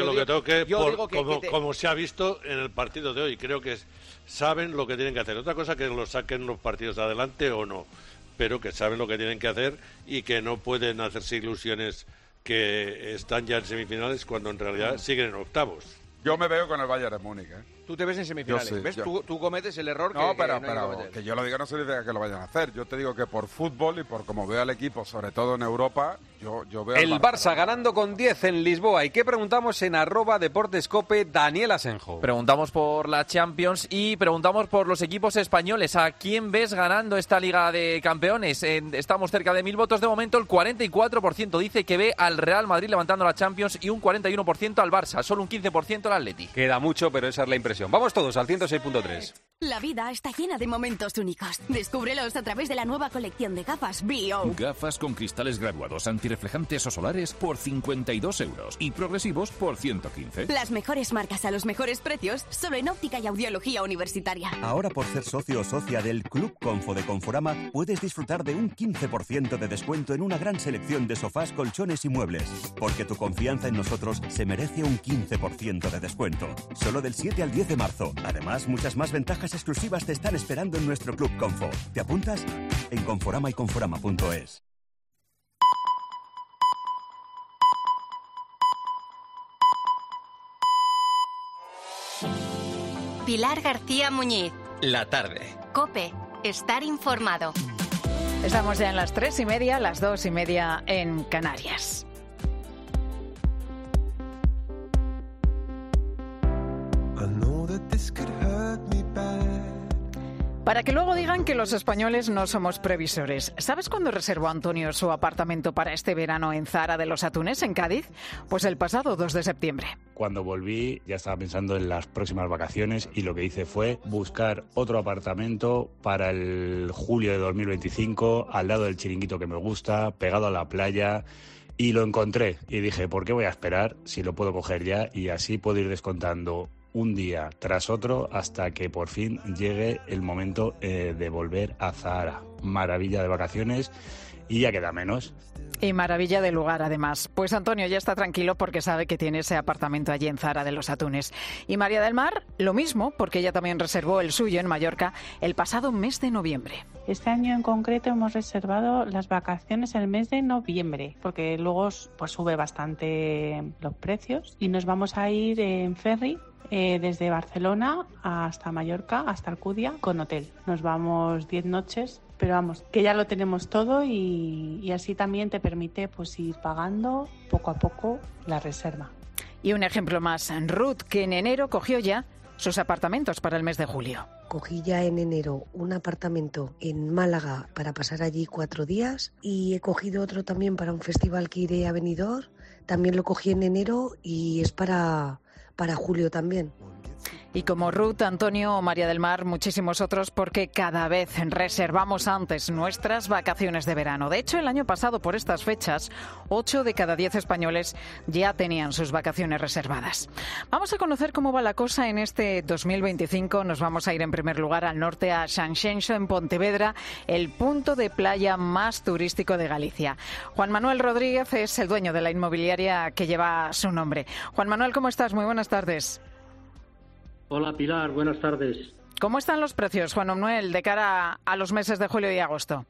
Como se ha visto en el partido de hoy, creo que saben lo que tienen que hacer. Otra cosa que lo saquen los partidos adelante o no, pero que saben lo que tienen que hacer y que no pueden hacerse ilusiones que están ya en semifinales cuando en realidad siguen en octavos. Yo me veo con el Bayern de Múnich, Tú te ves en semifinales, ¿ves? Tú cometes el error pero que yo lo diga no significa que lo vayan a hacer. Yo te digo que por fútbol y por cómo veo al equipo, sobre todo en Europa, Yo veo el Barça ganando con 10 en Lisboa. ¿Y qué preguntamos en @deportescope? Daniel Asenjo. Preguntamos por la Champions y preguntamos por los equipos españoles. ¿A quién ves ganando esta Liga de Campeones? Estamos cerca de 1000 votos de momento. El 44% dice que ve al Real Madrid levantando la Champions y un 41% al Barça. Solo un 15% al Atleti. Queda mucho, pero esa es la impresión. Vamos todos al 106.3. La vida está llena de momentos únicos. Descúbrelos a través de la nueva colección de gafas B.O. Gafas con cristales graduados antirreflejantes o solares por 52 € y progresivos por 115. Las mejores marcas a los mejores precios, solo en Óptica y Audiología Universitaria. Ahora, por ser socio o socia del Club Confo de Conforama, puedes disfrutar de un 15% de descuento en una gran selección de sofás, colchones y muebles. Porque tu confianza en nosotros se merece un 15% de descuento. Solo del 7 al 10 de marzo. Además, muchas más ventajas exclusivas te están esperando en nuestro Club Confo. ¿Te apuntas? En Conforama y Conforama.es. Pilar García Muñiz. La tarde. COPE. Estar informado. Estamos ya en las 3:30, las 2:30 en Canarias. Para que luego digan que los españoles no somos previsores. ¿Sabes cuándo reservó Antonio su apartamento para este verano en Zahara de los Atunes, en Cádiz? Pues el pasado 2 de septiembre. Cuando volví ya estaba pensando en las próximas vacaciones y lo que hice fue buscar otro apartamento para el julio de 2025, al lado del chiringuito que me gusta, pegado a la playa. Y lo encontré y dije, ¿por qué voy a esperar si lo puedo coger ya? Y así puedo ir descontando un día tras otro hasta que por fin llegue el momento de volver a Zahara. Maravilla de vacaciones y ya queda menos. Y maravilla de lugar, además. Pues Antonio ya está tranquilo porque sabe que tiene ese apartamento allí en Zahara de los Atunes. Y María del Mar, lo mismo, porque ella también reservó el suyo en Mallorca el pasado mes de noviembre. Este año en concreto hemos reservado las vacaciones el mes de noviembre, porque luego pues sube bastante los precios y nos vamos a ir en ferry desde Barcelona hasta Mallorca, hasta Alcudia, con hotel. Nos vamos 10 noches, pero vamos, que ya lo tenemos todo y así también te permite pues ir pagando poco a poco la reserva. Y un ejemplo más, Ruth, que en enero cogió ya sus apartamentos para el mes de julio. Cogí ya en enero un apartamento en Málaga para pasar allí 4 días y he cogido otro también para un festival que iré a Benidorm. También lo cogí en enero y es para julio también. Y como Ruth, Antonio o María del Mar, muchísimos otros, porque cada vez reservamos antes nuestras vacaciones de verano. De hecho, el año pasado, por estas fechas, 8 de cada 10 españoles ya tenían sus vacaciones reservadas. Vamos a conocer cómo va la cosa en este 2025. Nos vamos a ir en primer lugar al norte, a Sanxenxo, en Pontevedra, el punto de playa más turístico de Galicia. Juan Manuel Rodríguez es el dueño de la inmobiliaria que lleva su nombre. Juan Manuel, ¿cómo estás? Muy buenas tardes. Hola Pilar, buenas tardes. ¿Cómo están los precios, Juan Manuel, de cara a los meses de julio y agosto?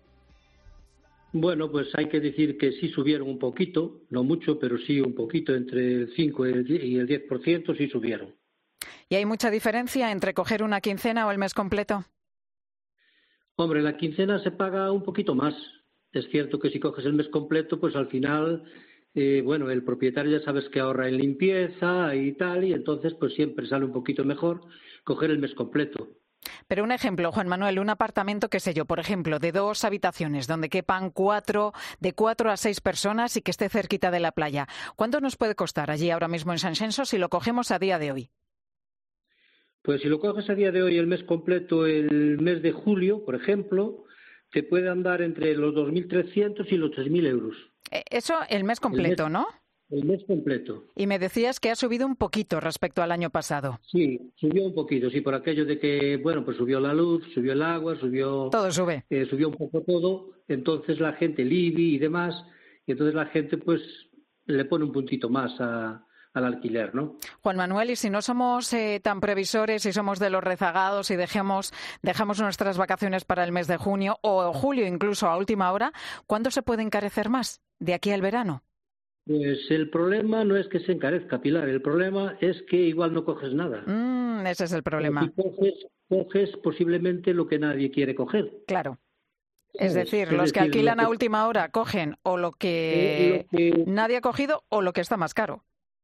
Bueno, pues hay que decir que sí subieron un poquito, no mucho, pero sí un poquito, entre el 5 y el 10% sí subieron. ¿Y hay mucha diferencia entre coger una quincena o el mes completo? Hombre, la quincena se paga un poquito más. Es cierto que si coges el mes completo, pues al final... bueno, el propietario ya sabes que ahorra en limpieza y tal, y entonces pues siempre sale un poquito mejor coger el mes completo. Pero un ejemplo, Juan Manuel, un apartamento, qué sé yo, por ejemplo, de 2 habitaciones, donde quepan de 4 a 6 personas y que esté cerquita de la playa. ¿Cuánto nos puede costar allí ahora mismo en Sanxenxo si lo cogemos a día de hoy? Pues si lo coges a día de hoy el mes completo, el mes de julio, por ejemplo, te puede andar entre los 2.300 y los 3.000 euros. Eso el mes completo, ¿no? El mes completo. Y me decías que ha subido un poquito respecto al año pasado. Sí, subió un poquito, sí, por aquello de que, bueno, pues subió la luz, subió el agua, subió... Todo sube. Subió un poco todo, entonces la gente, el IBI y demás, y entonces la gente pues le pone un puntito más al alquiler, ¿no? Juan Manuel, y si no somos tan previsores, si somos de los rezagados y dejamos nuestras vacaciones para el mes de junio o julio incluso a última hora, ¿cuándo se puede encarecer más de aquí al verano? Pues el problema no es que se encarezca, Pilar, el problema es que igual no coges nada. Ese es el problema. Si coges posiblemente lo que nadie quiere coger. Claro. Es decir, los que alquilan a última hora cogen o lo que nadie ha cogido o lo que está más caro.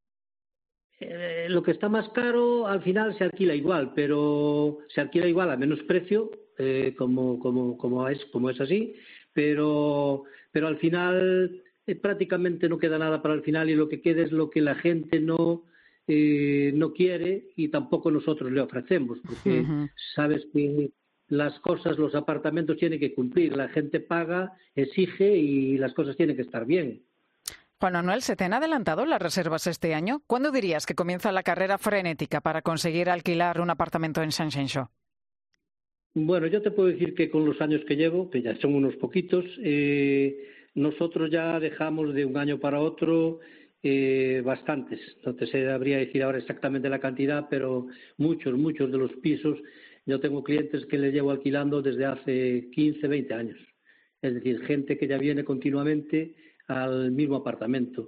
Lo que está más caro al final se alquila igual, pero se alquila igual a menos precio, como es así, pero al final prácticamente no queda nada para el final y lo que queda es lo que la gente no quiere y tampoco nosotros le ofrecemos, porque sabes que las cosas, los apartamentos tienen que cumplir, la gente paga, exige y las cosas tienen que estar bien. Juan Manuel, ¿se te han adelantado las reservas este año? ¿Cuándo dirías que comienza la carrera frenética para conseguir alquilar un apartamento en Sanxenxo? Bueno, yo te puedo decir que con los años que llevo, que ya son unos poquitos, nosotros ya dejamos de un año para otro bastantes. No te sabría decir ahora exactamente la cantidad, pero muchos de los pisos, yo tengo clientes que les llevo alquilando desde hace 15, 20 años. Es decir, gente que ya viene continuamente al mismo apartamento.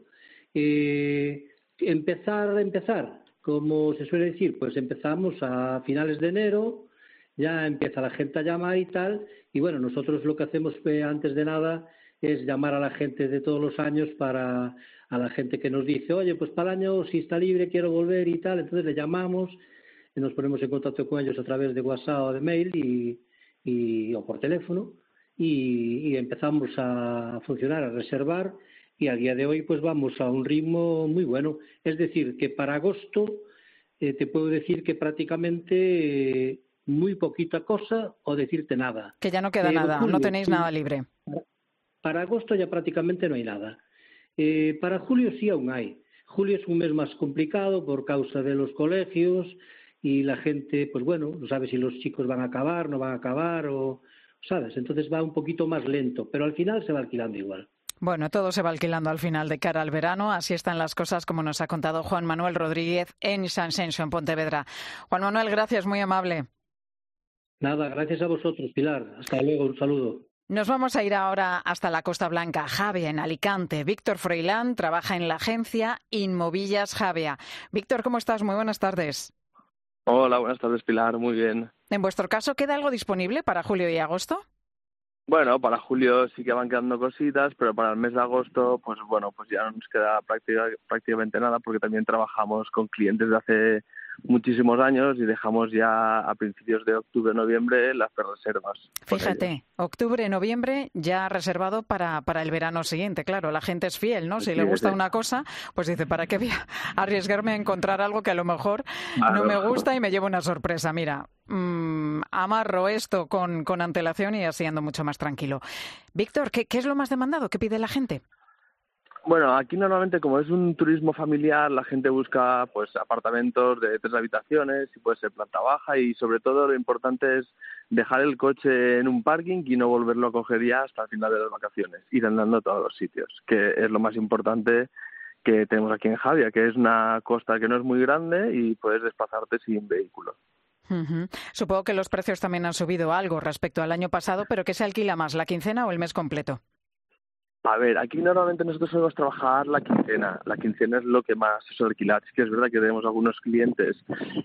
Empezar, como se suele decir, pues empezamos a finales de enero, ya empieza la gente a llamar y tal, y bueno, nosotros lo que hacemos antes de nada es llamar a la gente de todos los años a la gente que nos dice, oye, pues para el año si está libre quiero volver y tal, entonces le llamamos, y nos ponemos en contacto con ellos a través de WhatsApp o de mail o por teléfono y empezamos a funcionar, a reservar y a día de hoy pues vamos a un ritmo muy bueno. Es decir, que para agosto te puedo decir que prácticamente muy poquita cosa o decirte nada. Que ya no queda nada, julio, no tenéis nada libre. Para agosto ya prácticamente no hay nada. Para julio sí aún hay. Julio es un mes más complicado por causa de los colegios y la gente, pues bueno, no sabe si los chicos van a acabar, no van a acabar o, ¿sabes? Entonces va un poquito más lento, pero al final se va alquilando igual. Bueno, todo se va alquilando al final de cara al verano. Así están las cosas, como nos ha contado Juan Manuel Rodríguez en Sanxenxo, en Pontevedra. Juan Manuel, gracias, muy amable. Nada, gracias a vosotros, Pilar. Hasta luego, un saludo. Nos vamos a ir ahora hasta la Costa Blanca, Javia, en Alicante. Víctor Froilán trabaja en la agencia Inmovillas Javia. Víctor, ¿cómo estás? Muy buenas tardes. Hola, buenas tardes, Pilar. Muy bien. ¿En vuestro caso queda algo disponible para julio y agosto? Bueno, para julio sí que van quedando cositas, pero para el mes de agosto, pues bueno, pues ya no nos queda prácticamente nada porque también trabajamos con clientes de hace muchísimos años y dejamos ya a principios de octubre, noviembre las reservas. Fíjate, octubre, noviembre ya reservado para el verano siguiente. Claro, la gente es fiel, ¿no? Si le gusta una cosa, pues dice, ¿para qué voy a arriesgarme a encontrar algo que a lo mejor no me gusta y me llevo una sorpresa? Mira, amarro esto con antelación y así ando mucho más tranquilo. Víctor, ¿qué es lo más demandado? ¿Qué pide la gente? Bueno, aquí normalmente como es un turismo familiar, la gente busca pues apartamentos de 3 habitaciones y puede ser planta baja y sobre todo lo importante es dejar el coche en un parking y no volverlo a coger ya hasta el final de las vacaciones, ir andando a todos los sitios, que es lo más importante que tenemos aquí en Javia, que es una costa que no es muy grande y puedes desplazarte sin vehículo. Supongo que los precios también han subido algo respecto al año pasado, pero ¿qué se alquila más, la quincena o el mes completo? A ver, aquí normalmente nosotros solemos trabajar la quincena. La quincena es lo que más se suele alquilar. Es que es verdad que tenemos algunos clientes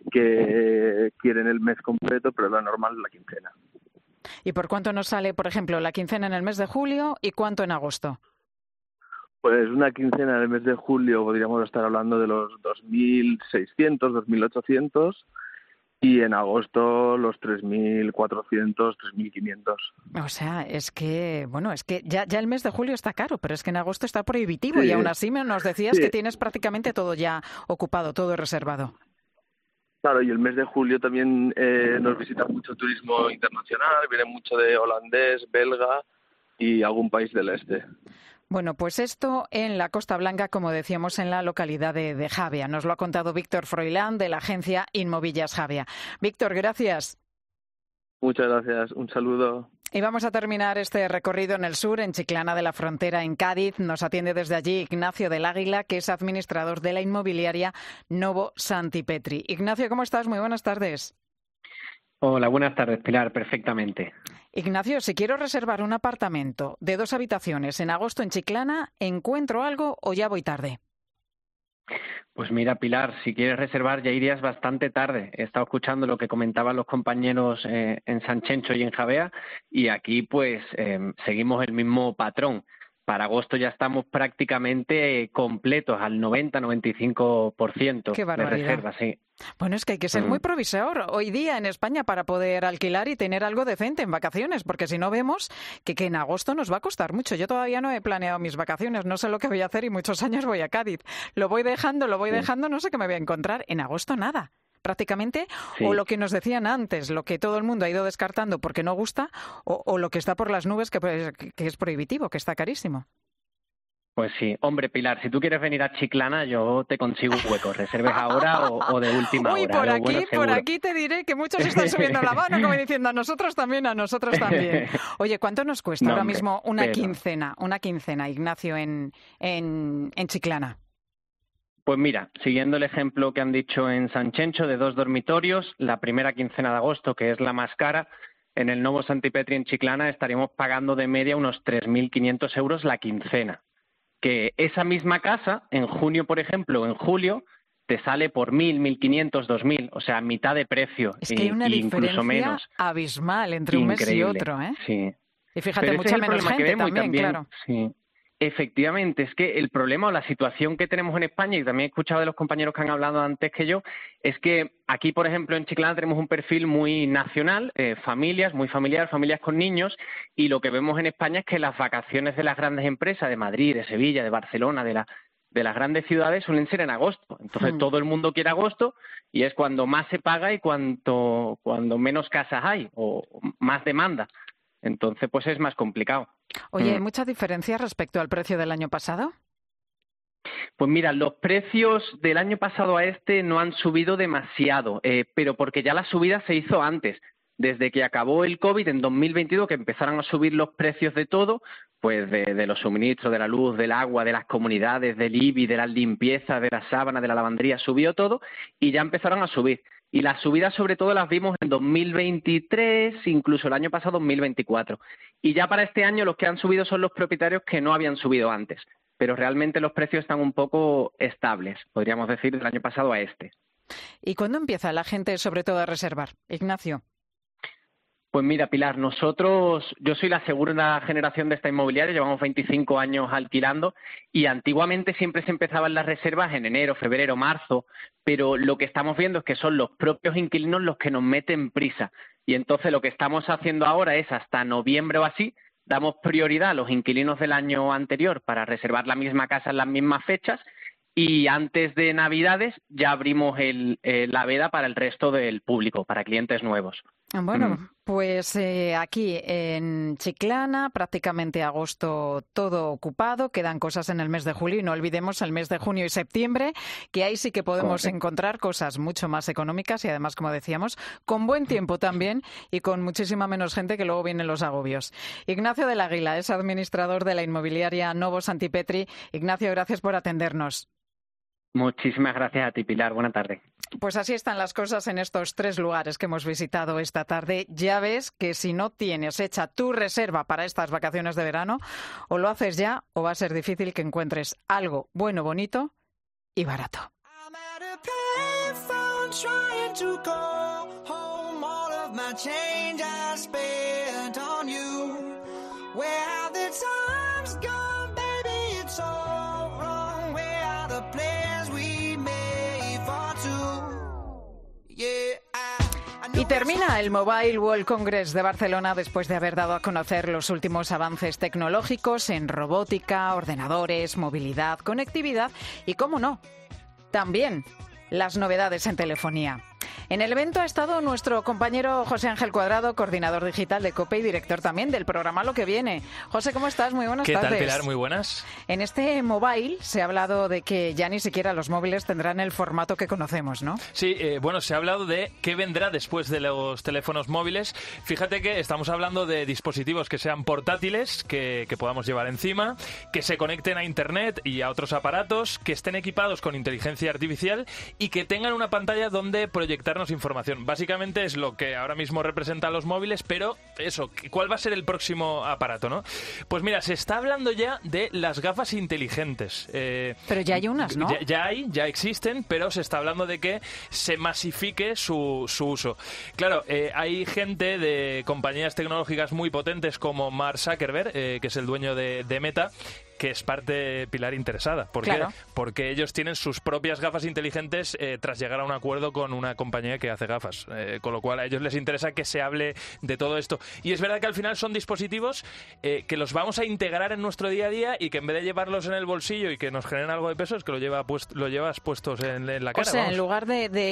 que quieren el mes completo, pero lo normal es la quincena. ¿Y por cuánto nos sale, por ejemplo, la quincena en el mes de julio y cuánto en agosto? Pues una quincena en el mes de julio podríamos estar hablando de los 2.600, 2.800 y en agosto los 3.400, 3.500. O sea, es que ya el mes de julio está caro, pero es que en agosto está prohibitivo sí. Y aún así nos decías que tienes prácticamente todo ya ocupado, todo reservado. Claro, y el mes de julio también nos visita mucho turismo internacional, viene mucho de holandés, belga y algún país del este. Bueno, pues esto en la Costa Blanca, como decíamos, en la localidad de Javia. Nos lo ha contado Víctor Froilán, de la agencia Inmovillas Javia. Víctor, gracias. Muchas gracias. Un saludo. Y vamos a terminar este recorrido en el sur, en Chiclana de la Frontera, en Cádiz. Nos atiende desde allí Ignacio del Águila, que es administrador de la inmobiliaria Novo Santipetri. Ignacio, ¿cómo estás? Muy buenas tardes. Hola, buenas tardes, Pilar, perfectamente. Ignacio, si quiero reservar un apartamento de 2 habitaciones en agosto en Chiclana, ¿encuentro algo o ya voy tarde? Pues mira, Pilar, si quieres reservar ya irías bastante tarde. He estado escuchando lo que comentaban los compañeros en Sanchencho y en Javea y aquí pues seguimos el mismo patrón. Para agosto ya estamos prácticamente completos, al 90-95% de reservas, sí. Bueno, es que hay que ser muy provisor hoy día en España para poder alquilar y tener algo decente en vacaciones, porque si no vemos que en agosto nos va a costar mucho. Yo todavía no he planeado mis vacaciones, no sé lo que voy a hacer y muchos años voy a Cádiz. Lo voy dejando, no sé qué me voy a encontrar. En agosto nada. Prácticamente, o lo que nos decían antes, lo que todo el mundo ha ido descartando porque no gusta, o lo que está por las nubes que es prohibitivo, que está carísimo. Pues sí. Hombre, Pilar, si tú quieres venir a Chiclana, yo te consigo un hueco. Reserves ahora o de última hora. Por aquí te diré que muchos están subiendo la mano, como diciendo a nosotros también. Oye, ¿cuánto nos cuesta ahora mismo una quincena, Ignacio, en Chiclana? Pues mira, siguiendo el ejemplo que han dicho en Sanchencho de 2 dormitorios, la primera quincena de agosto, que es la más cara, en el Novo Santipetri en Chiclana estaríamos pagando de media unos 3.500 euros la quincena. Que esa misma casa, en junio, por ejemplo, o en julio, te sale por 1.000, 1.500, 2.000, o sea, mitad de precio. Es que hay una diferencia menos. Abismal entre un mes y otro, ¿eh? Sí. Y fíjate, mucha menos gente también, claro. Sí. Efectivamente, es que el problema o la situación que tenemos en España, y también he escuchado de los compañeros que han hablado antes que yo, es que aquí, por ejemplo, en Chiclana tenemos un perfil muy nacional, familias, muy familiar, familias con niños, y lo que vemos en España es que las vacaciones de las grandes empresas, de Madrid, de Sevilla, de Barcelona, de las grandes ciudades, suelen ser en agosto. Entonces todo el mundo quiere agosto y es cuando más se paga y cuando menos casas hay o más demanda. Entonces, pues es más complicado. Oye, ¿hay mucha diferencia respecto al precio del año pasado? Pues mira, los precios del año pasado a este no han subido demasiado, pero porque ya la subida se hizo antes. Desde que acabó el COVID en 2022, que empezaron a subir los precios de todo, pues de los suministros, de la luz, del agua, de las comunidades, del IBI, de la limpieza, de la sábana, de la lavandería, subió todo y ya empezaron a subir. Y las subidas sobre todo las vimos en 2023, incluso el año pasado 2024. Y ya para este año los que han subido son los propietarios que no habían subido antes. Pero realmente los precios están un poco estables, podríamos decir, del año pasado a este. ¿Y cuándo empieza la gente sobre todo a reservar? Ignacio. Pues mira, Pilar, yo soy la segunda generación de esta inmobiliaria, llevamos 25 años alquilando y antiguamente siempre se empezaban las reservas en enero, febrero, marzo, pero lo que estamos viendo es que son los propios inquilinos los que nos meten prisa y entonces lo que estamos haciendo ahora es hasta noviembre o así, damos prioridad a los inquilinos del año anterior para reservar la misma casa en las mismas fechas y antes de Navidades ya abrimos la veda para el resto del público, para clientes nuevos. Bueno, pues aquí en Chiclana, prácticamente agosto todo ocupado, quedan cosas en el mes de julio y no olvidemos el mes de junio y septiembre, que ahí sí que podemos encontrar cosas mucho más económicas y además, como decíamos, con buen tiempo también y con muchísima menos gente que luego vienen los agobios. Ignacio del Águila es administrador de la inmobiliaria Novo Santipetri. Ignacio, gracias por atendernos. Muchísimas gracias a ti, Pilar. Buena tarde. Pues así están las cosas en estos 3 lugares que hemos visitado esta tarde. Ya ves que si no tienes hecha tu reserva para estas vacaciones de verano, o lo haces ya o va a ser difícil que encuentres algo bueno, bonito y barato. Y termina el Mobile World Congress de Barcelona después de haber dado a conocer los últimos avances tecnológicos en robótica, ordenadores, movilidad, conectividad y, cómo no, también las novedades en telefonía. En el evento ha estado nuestro compañero José Ángel Cuadrado, coordinador digital de COPE y director también del programa Lo que Viene. José, ¿cómo estás? Muy buenas tardes. ¿Qué tal, Pilar? Muy buenas. En este mobile se ha hablado de que ya ni siquiera los móviles tendrán el formato que conocemos, ¿no? Sí, bueno, se ha hablado de qué vendrá después de los teléfonos móviles. Fíjate que estamos hablando de dispositivos que sean portátiles, que podamos llevar encima, que se conecten a Internet y a otros aparatos, que estén equipados con inteligencia artificial y que tengan una pantalla donde proyectar proyectarnos información. Básicamente es lo que ahora mismo representan los móviles, pero eso, ¿cuál va a ser el próximo aparato, no? Pues mira, se está hablando ya de las gafas inteligentes. Pero ya hay unas, ¿no? Ya existen, pero se está hablando de que se masifique su uso. Claro, hay gente de compañías tecnológicas muy potentes como Mark Zuckerberg, que es el dueño de Meta, que es parte, Pilar, interesada. ¿Por qué? Porque ellos tienen sus propias gafas inteligentes tras llegar a un acuerdo con una compañía que hace gafas. Con lo cual a ellos les interesa que se hable de todo esto. Y es verdad que al final son dispositivos que los vamos a integrar en nuestro día a día y que en vez de llevarlos en el bolsillo y que nos generen algo de peso, es que lo llevas puestos en la cara. O sea, en lugar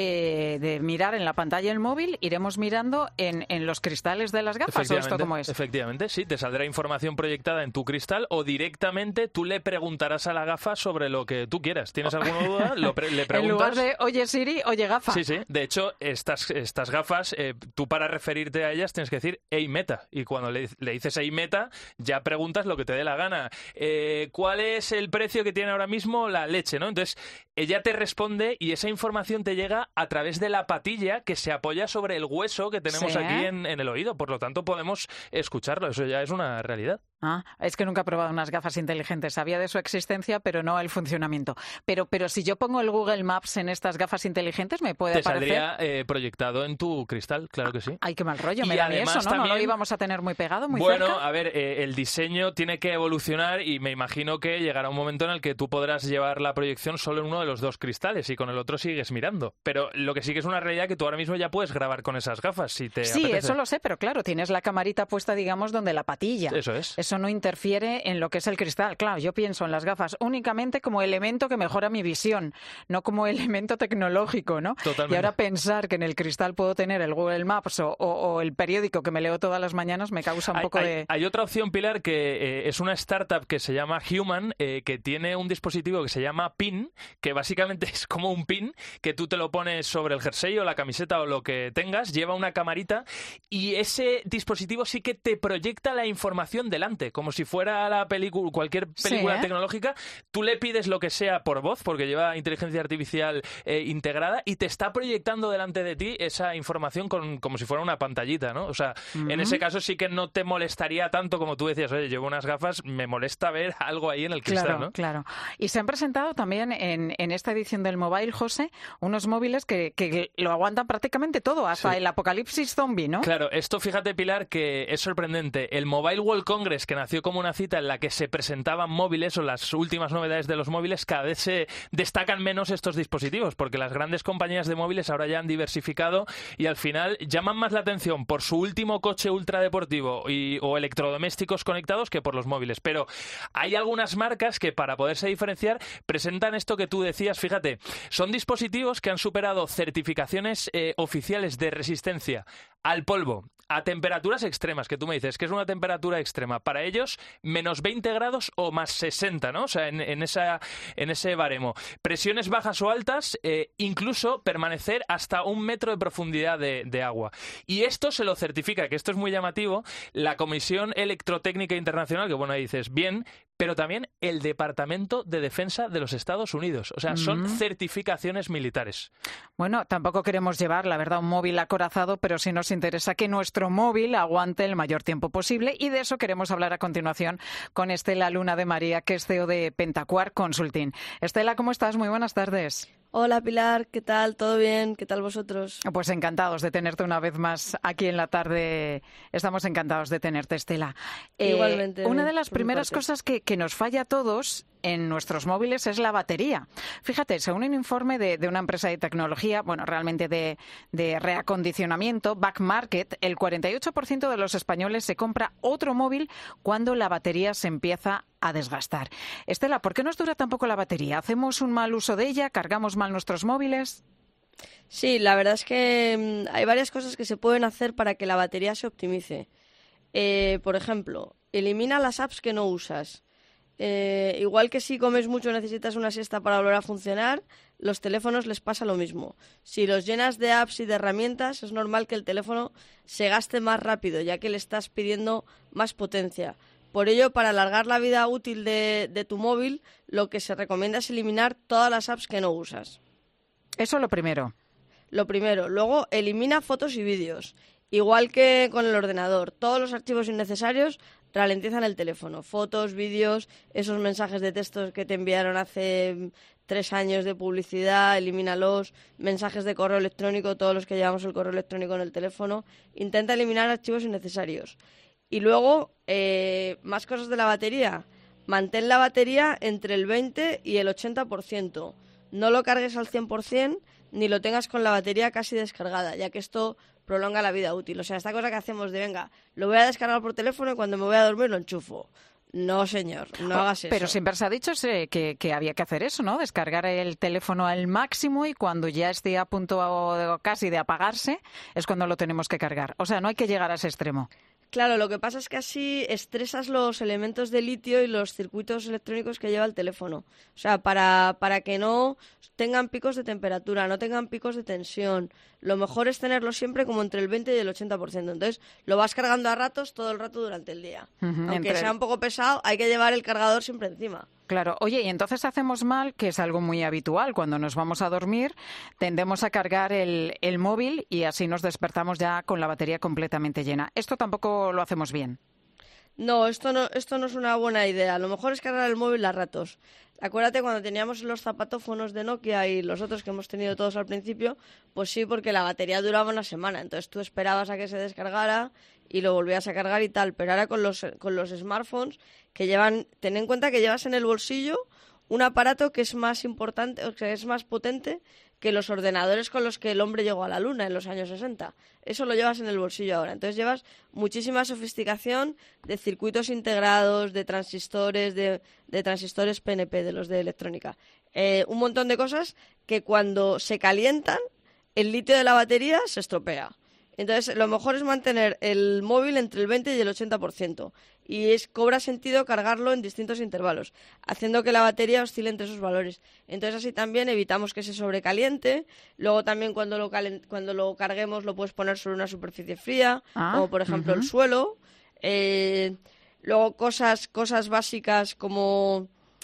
de mirar en la pantalla del móvil, iremos mirando en los cristales de las gafas. ¿O esto cómo es? Efectivamente, sí. Te saldrá información proyectada en tu cristal o directamente tú le preguntarás a la gafa sobre lo que tú quieras. ¿Tienes alguna duda? Le preguntas. En lugar de, oye Siri, oye gafa. Sí. De hecho, estas gafas, tú para referirte a ellas tienes que decir hey Meta. Y cuando le dices hey Meta, ya preguntas lo que te dé la gana. ¿Cuál es el precio que tiene ahora mismo la leche, ¿no? Entonces, ella te responde y esa información te llega a través de la patilla que se apoya sobre el hueso que tenemos aquí en el oído. Por lo tanto, podemos escucharlo. Eso ya es una realidad. Es que nunca he probado unas gafas inteligentes. Sabía de su existencia, pero no el funcionamiento. Pero si yo pongo el Google Maps en estas gafas inteligentes, ¿me puede aparecer? Te saldría proyectado en tu cristal, claro que sí. Ay, qué mal rollo, me da eso, ¿no? También, ¿No lo íbamos a tener muy pegado, muy cerca? Bueno, a ver, el diseño tiene que evolucionar y me imagino que llegará un momento en el que tú podrás llevar la proyección solo en uno de los dos cristales y con el otro sigues mirando. Pero lo que sí que es una realidad que tú ahora mismo ya puedes grabar con esas gafas si te apetece. Eso lo sé, pero claro, tienes la camarita puesta, digamos, donde la patilla. Eso es. Eso no interfiere en lo que es el cristal. Claro, yo pienso en las gafas únicamente como elemento que mejora mi visión, no como elemento tecnológico, ¿no? Totalmente. Y ahora pensar que en el cristal puedo tener el Google Maps o el periódico que me leo todas las mañanas me causa un poco de... Hay otra opción, Pilar, que es una startup que se llama Human, que tiene un dispositivo que se llama Pin, que básicamente es como un pin que tú te lo pones sobre el jersey o la camiseta o lo que tengas, lleva una camarita y ese dispositivo sí que te proyecta la información delante, como si fuera cualquier película tecnológica. Tú le pides lo que sea por voz, porque lleva inteligencia artificial integrada, y te está proyectando delante de ti esa información como si fuera una pantallita, ¿no? O sea, en ese caso sí que no te molestaría tanto como tú decías, oye, llevo unas gafas, me molesta ver algo ahí en el cristal, ¿no? Claro. Y se han presentado también en esta edición del Mobile, José, unos móviles que lo aguantan prácticamente todo, hasta el apocalipsis zombie, ¿no? Claro, esto fíjate, Pilar, que es sorprendente. El Mobile World Congress, que nació como una cita en la que se presentaban móviles o las últimas novedades de los móviles, cada vez se destacan menos estos dispositivos, porque las grandes compañías de móviles ahora ya han diversificado y al final llaman más la atención por su último coche ultradeportivo o electrodomésticos conectados que por los móviles. Pero hay algunas marcas que, para poderse diferenciar, presentan esto que tú decías. Fíjate, son dispositivos que han superado certificaciones oficiales de resistencia al polvo, a temperaturas extremas, que tú me dices que es una temperatura extrema. Para ellos, menos 20 grados o más 60, ¿no? O sea, en ese baremo. Presiones bajas o altas, incluso permanecer hasta 1 metro de profundidad de agua. Y esto se lo certifica, que esto es muy llamativo, la Comisión Electrotécnica Internacional, que bueno, ahí dices, bien, pero también el Departamento de Defensa de los Estados Unidos. O sea, son certificaciones militares. Bueno, tampoco queremos llevar, la verdad, un móvil acorazado, pero sí nos interesa que nuestro móvil aguante el mayor tiempo posible, y de eso queremos hablar a continuación con Estela Luna de María, que es CEO de Pentacuar Consulting. Estela, ¿cómo estás? Muy buenas tardes. Hola Pilar, ¿qué tal? ¿Todo bien? ¿Qué tal vosotros? Pues encantados de tenerte una vez más aquí en la tarde. Estamos encantados de tenerte, Estela. Igualmente. Una de las primeras cosas que nos falla a todos en nuestros móviles es la batería. Fíjate, según un informe de una empresa de tecnología, bueno, realmente de reacondicionamiento, Back Market, el 48% de los españoles se compra otro móvil cuando la batería se empieza a desgastar. Estela, ¿por qué nos dura tan poco la batería? ¿Hacemos un mal uso de ella? ¿Cargamos mal nuestros móviles? Sí, la verdad es que hay varias cosas que se pueden hacer para que la batería se optimice. Por ejemplo, elimina las apps que no usas. Igual que si comes mucho necesitas una siesta para volver a funcionar, los teléfonos les pasa lo mismo. Si los llenas de apps y de herramientas, es normal que el teléfono se gaste más rápido, ya que le estás pidiendo más potencia. Por ello, para alargar la vida útil de tu móvil, lo que se recomienda es eliminar todas las apps que no usas. Eso es lo primero. Lo primero. Luego, elimina fotos y vídeos. Igual que con el ordenador. Todos los archivos innecesarios ralentizan el teléfono. Fotos, vídeos, esos mensajes de texto que te enviaron hace 3 años de publicidad, elimínalos. Mensajes de correo electrónico, todos los que llevamos el correo electrónico en el teléfono. Intenta eliminar archivos innecesarios. Y luego, más cosas de la batería. Mantén la batería entre el 20 y el 80%. No lo cargues al 100% ni lo tengas con la batería casi descargada, ya que esto prolonga la vida útil. O sea, esta cosa que hacemos de, venga, lo voy a descargar por teléfono y cuando me voy a dormir lo enchufo. No, señor, no hagas eso. Pero siempre se ha dicho que había que hacer eso, ¿no? Descargar el teléfono al máximo y cuando ya esté a punto casi de apagarse es cuando lo tenemos que cargar. O sea, no hay que llegar a ese extremo. Claro, lo que pasa es que así estresas los elementos de litio y los circuitos electrónicos que lleva el teléfono. O sea, para que no tengan picos de temperatura, no tengan picos de tensión. Lo mejor es tenerlo siempre como entre el 20 y el 80%. Entonces, lo vas cargando a ratos todo el rato durante el día. Aunque sea un poco pesado, hay que llevar el cargador siempre encima. Claro. Oye, y entonces hacemos mal, que es algo muy habitual, cuando nos vamos a dormir, tendemos a cargar el móvil y así nos despertamos ya con la batería completamente llena. Esto tampoco lo hacemos bien. No, esto no es una buena idea. Lo mejor es cargar el móvil a ratos. Acuérdate cuando teníamos los zapatófonos de Nokia y los otros que hemos tenido todos al principio, pues sí, porque la batería duraba una semana. Entonces tú esperabas a que se descargara y lo volvías a cargar y tal. Pero ahora con los smartphones que llevan, ten en cuenta que llevas en el bolsillo un aparato que es más importante, o que es más potente que los ordenadores con los que el hombre llegó a la Luna en los años 60. Eso lo llevas en el bolsillo ahora. Entonces llevas muchísima sofisticación de circuitos integrados, de transistores, de transistores PNP, de los de electrónica. Un montón de cosas que cuando se calientan, el litio de la batería se estropea. Entonces, lo mejor es mantener el móvil entre el 20 y el 80%. Y cobra sentido cargarlo en distintos intervalos, haciendo que la batería oscile entre esos valores. Entonces, así también evitamos que se sobrecaliente. Luego también cuando lo carguemos lo puedes poner sobre una superficie fría, como por ejemplo el suelo. Luego cosas básicas como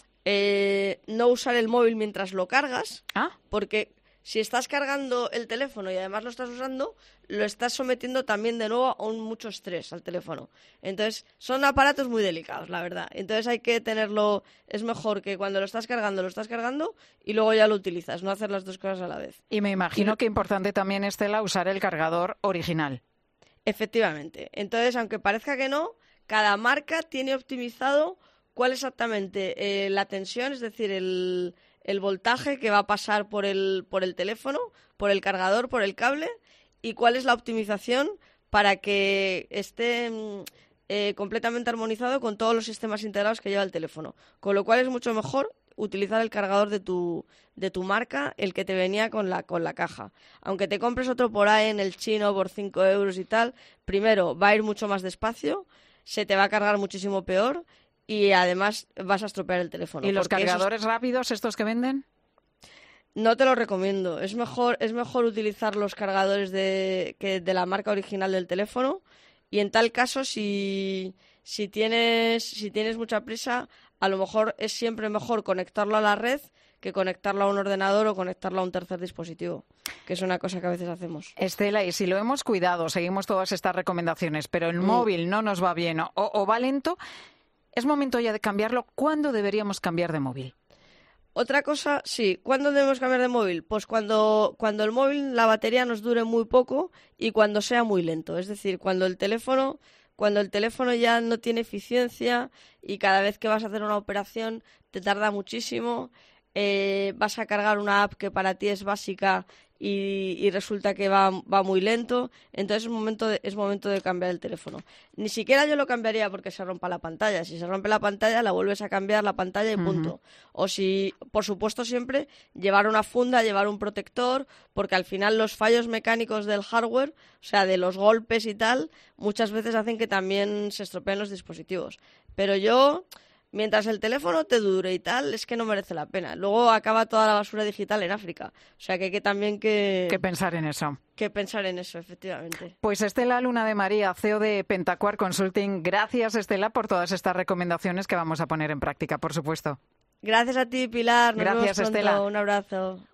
no usar el móvil mientras lo cargas, porque si estás cargando el teléfono y además lo estás usando, lo estás sometiendo también de nuevo a mucho estrés al teléfono. Entonces, son aparatos muy delicados, la verdad. Entonces hay que tenerlo, es mejor que cuando lo estás cargando y luego ya lo utilizas, no hacer las dos cosas a la vez. Y me imagino que importante también, Estela, usar el cargador original. Efectivamente. Entonces, aunque parezca que no, cada marca tiene optimizado cuál exactamente la tensión, es decir, el voltaje que va a pasar por el teléfono, por el cargador, por el cable, y cuál es la optimización para que esté completamente armonizado con todos los sistemas integrados que lleva el teléfono. Con lo cual es mucho mejor utilizar el cargador de tu marca, el que te venía con la caja. Aunque te compres otro por ahí en el chino por 5 euros y tal, primero va a ir mucho más despacio, se te va a cargar muchísimo peor y además vas a estropear el teléfono. ¿Y los cargadores rápidos, estos que venden? No te lo recomiendo. Es mejor utilizar los cargadores de la marca original del teléfono y en tal caso si tienes mucha prisa, a lo mejor es siempre mejor conectarlo a la red que conectarlo a un ordenador o conectarlo a un tercer dispositivo, que es una cosa que a veces hacemos. Estela, y si lo hemos cuidado, seguimos todas estas recomendaciones, pero el móvil no nos va bien o va lento, ¿es momento ya de cambiarlo? ¿Cuándo deberíamos cambiar de móvil? Otra cosa, sí. ¿Cuándo debemos cambiar de móvil? Pues cuando el móvil, la batería nos dure muy poco y cuando sea muy lento. Es decir, cuando el teléfono ya no tiene eficiencia y cada vez que vas a hacer una operación te tarda muchísimo, vas a cargar una app que para ti es básica y resulta que va muy lento, entonces es momento de cambiar el teléfono. Ni siquiera yo lo cambiaría porque se rompa la pantalla. Si se rompe la pantalla, la vuelves a cambiar la pantalla y punto. O si, por supuesto, siempre llevar una funda, llevar un protector, porque al final los fallos mecánicos del hardware, o sea, de los golpes y tal, muchas veces hacen que también se estropeen los dispositivos. Pero mientras el teléfono te dure y tal, es que no merece la pena. Luego acaba toda la basura digital en África. O sea, que hay que también que pensar en eso. Que pensar en eso, efectivamente. Pues Estela Luna de María, CEO de Pentacuar Consulting. Gracias, Estela, por todas estas recomendaciones que vamos a poner en práctica, por supuesto. Gracias a ti, Pilar. Nos vemos pronto. Estela. Un abrazo.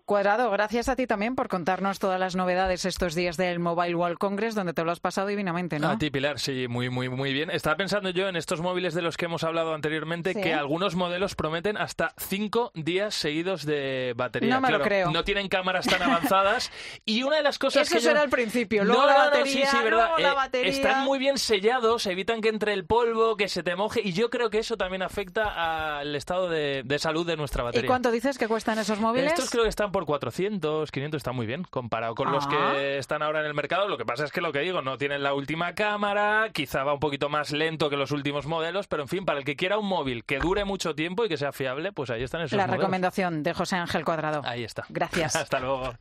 Cuadrado, gracias a ti también por contarnos todas las novedades estos días del Mobile World Congress, donde te lo has pasado divinamente, ¿no? A ti, Pilar, sí, muy bien. Estaba pensando yo en estos móviles de los que hemos hablado anteriormente, que algunos modelos prometen hasta 5 días seguidos de batería. No me lo creo. No tienen cámaras tan avanzadas y una de las cosas Eso será al principio, luego la batería, sí, verdad. luego la batería. Están muy bien sellados, evitan que entre el polvo, que se te moje, y yo creo que eso también afecta al estado de salud de nuestra batería. ¿Y cuánto dices que cuestan esos móviles? Estos creo que están por 400, 500, está muy bien comparado con los que están ahora en el mercado. Lo que pasa es que, lo que digo, no tienen la última cámara, quizá va un poquito más lento que los últimos modelos, pero en fin, para el que quiera un móvil que dure mucho tiempo y que sea fiable, pues ahí están esos modelos. La recomendación de José Ángel Cuadrado. Ahí está. Gracias. Hasta luego.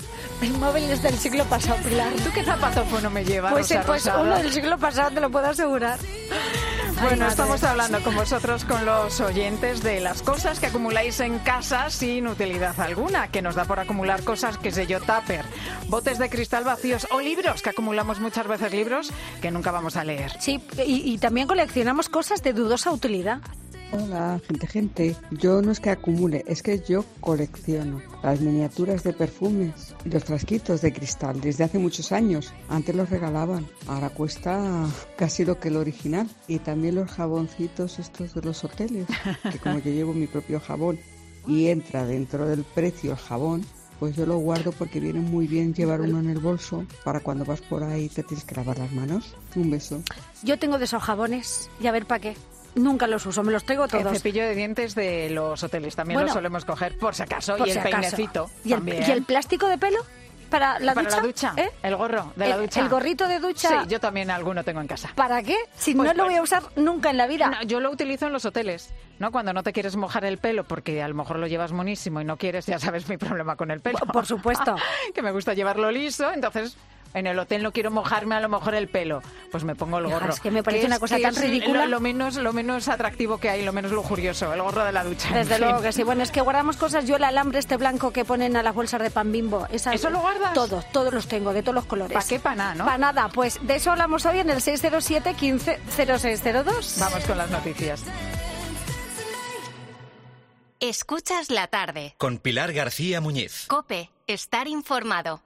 El móvil es del siglo pasado, Pilar. ¿Tú qué zapatófono me llevas, Pues Rosa Rosada? uno del siglo pasado, te lo puedo asegurar. Bueno, estamos hablando con vosotros, con los oyentes, de las cosas que acumuláis en casa sin utilidad alguna, que nos da por acumular cosas, qué sé yo, tupper, botes de cristal vacíos o libros, que acumulamos muchas veces libros que nunca vamos a leer. Sí, y también coleccionamos cosas de dudosa utilidad. Hola, gente. Yo no es que acumule, es que yo colecciono las miniaturas de perfumes y los frasquitos de cristal desde hace muchos años. Antes los regalaban, ahora cuesta casi lo que el original. Y también los jaboncitos estos de los hoteles, que como yo llevo mi propio jabón y entra dentro del precio el jabón, pues yo lo guardo porque viene muy bien llevar uno en el bolso para cuando vas por ahí te tienes que lavar las manos. Un beso. Yo tengo de esos jabones y a ver para qué. Nunca los uso, me los traigo todos. El cepillo de dientes de los hoteles también lo solemos coger por si acaso, y el peinecito. ¿Y el plástico de pelo? ¿Para la ducha? ¿Eh? El gorro de la ducha. ¿El gorrito de ducha? Sí, yo también alguno tengo en casa. ¿Para qué? Si pues no lo voy a usar nunca en la vida. No, yo lo utilizo en los hoteles, ¿no? Cuando no te quieres mojar el pelo porque a lo mejor lo llevas monísimo y no quieres, ya sabes mi problema con el pelo. Por supuesto. Que me gusta llevarlo liso, entonces... En el hotel no quiero mojarme a lo mejor el pelo, pues me pongo el gorro. Es que me parece una cosa tan ridícula. Lo menos atractivo que hay, lo menos lujurioso, el gorro de la ducha. Desde luego que sí. Bueno, es que guardamos cosas. Yo el alambre este blanco que ponen a las bolsas de pan Bimbo. ¿Eso lo guardas? Todos los tengo, de todos los colores. ¿Para qué? Para nada, ¿no? Para nada. Pues de eso hablamos hoy en el 607 15 0602. Vamos con las noticias. Escuchas la tarde. Con Pilar García Muñiz. COPE. Estar informado.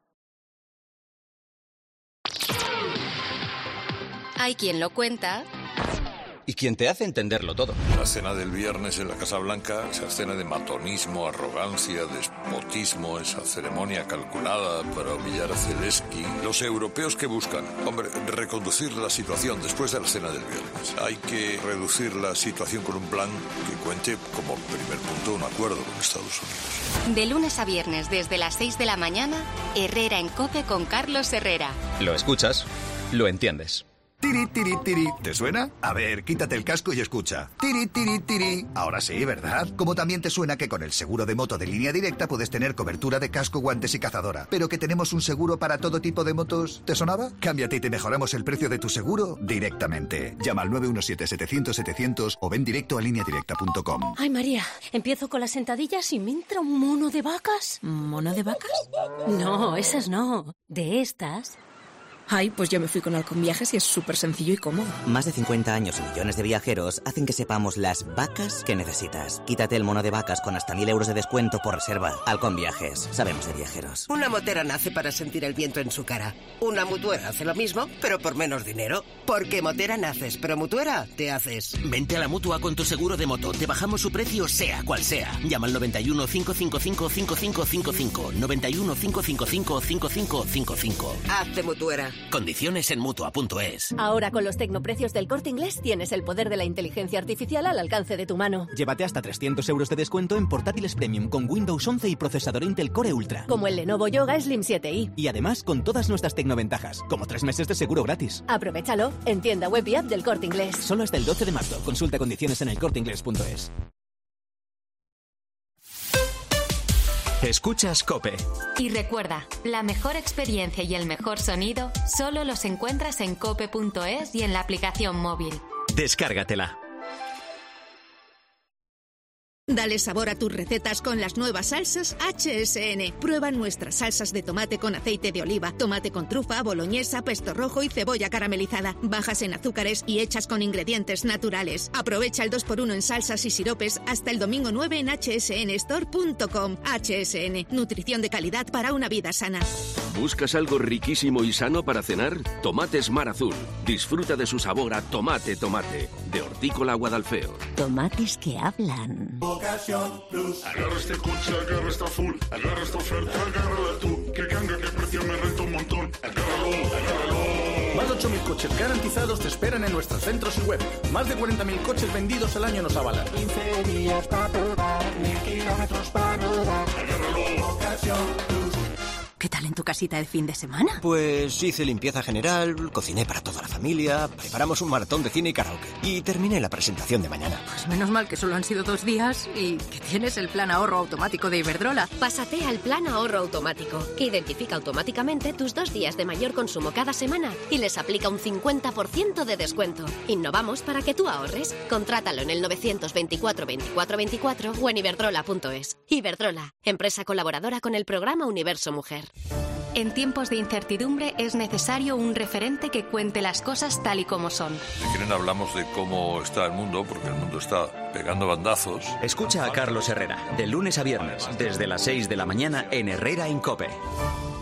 Hay quien lo cuenta. Y quien te hace entenderlo todo. La cena del viernes en la Casa Blanca, esa escena de matonismo, arrogancia, despotismo, esa ceremonia calculada para humillar a Zelensky. Los europeos que buscan, hombre, reconducir la situación después de la cena del viernes. Hay que reducir la situación con un plan que cuente como primer punto un acuerdo con Estados Unidos. De lunes a viernes desde las 6 de la mañana, Herrera en COPE con Carlos Herrera. Lo escuchas, lo entiendes. Tiri, tiri, tiri. ¿Te suena? A ver, quítate el casco y escucha. Tiri, tiri, tiri. Ahora sí, ¿verdad? Como también te suena que con el seguro de moto de Línea Directa puedes tener cobertura de casco, guantes y cazadora. Pero que tenemos un seguro para todo tipo de motos. ¿Te sonaba? Cámbiate y te mejoramos el precio de tu seguro directamente. Llama al 917-700-700 o ven directo a lineadirecta.com. Ay, María, empiezo con las sentadillas y me entra un mono de vacas. ¿Mono de vacas? No, esas no. De estas... Ay, pues yo me fui con Halcón Viajes y es súper sencillo y cómodo. Más de 50 años y millones de viajeros hacen que sepamos las vacas que necesitas. Quítate el mono de vacas con hasta 1.000 euros de descuento por reserva. Halcón Viajes. Sabemos de viajeros. Una motera nace para sentir el viento en su cara. Una mutuera hace lo mismo, pero por menos dinero. Porque motera naces, pero mutuera te haces. Vente a la Mutua con tu seguro de moto. Te bajamos su precio sea cual sea. Llama al 91 555 5555. 91 555 5555. Hazte mutuera. Condiciones en Mutua.es. Ahora con los tecnoprecios del Corte Inglés tienes el poder de la inteligencia artificial al alcance de tu mano. Llévate hasta 300 euros de descuento en portátiles premium con Windows 11 y procesador Intel Core Ultra. Como el Lenovo Yoga Slim 7i. Y además con todas nuestras tecnoventajas, como 3 meses de seguro gratis. Aprovechalo en tienda web y app del Corte Inglés. Solo hasta el 12 de marzo. Consulta condiciones en elcorteinglés.es. Escuchas COPE. Y recuerda, la mejor experiencia y el mejor sonido solo los encuentras en cope.es y en la aplicación móvil. Descárgatela. Dale sabor a tus recetas con las nuevas salsas HSN. Prueba nuestras salsas de tomate con aceite de oliva, tomate con trufa, boloñesa, pesto rojo y cebolla caramelizada. Bajas en azúcares y hechas con ingredientes naturales. Aprovecha el 2x1 en salsas y siropes hasta el domingo 9 en hsnstore.com. HSN, nutrición de calidad para una vida sana. ¿Buscas algo riquísimo y sano para cenar? Tomates Mar Azul. Disfruta de su sabor a tomate. De Hortícola Guadalfeo. Tomates que hablan. Ocasión Plus. Agarra este coche, agarra esta full. Agarra esta oferta, agárrala tú. Que cambia, que precio me renta un montón. Agárralo. Más de 8.000 coches garantizados te esperan en nuestros centros y web. Más de 40.000 coches vendidos al año nos avalan. 15 días para probar, 1.000 kilómetros para rodar. Agárralo. Ocasión Plus. ¿Qué tal en tu casita de fin de semana? Pues hice limpieza general, cociné para toda la familia, preparamos un maratón de cine y karaoke. Y terminé la presentación de mañana. Pues menos mal que solo han sido 2 días y que tienes el plan ahorro automático de Iberdrola. Pásate al plan ahorro automático, que identifica automáticamente tus 2 días de mayor consumo cada semana y les aplica un 50% de descuento. Innovamos para que tú ahorres. Contrátalo en el 924 24 24 o en iberdrola.es. Iberdrola, empresa colaboradora con el programa Universo Mujer. En tiempos de incertidumbre es necesario un referente que cuente las cosas tal y como son. Si quieren hablamos de cómo está el mundo, porque el mundo está pegando bandazos. Escucha a Carlos Herrera, de lunes a viernes, desde las 6 de la mañana en Herrera en COPE.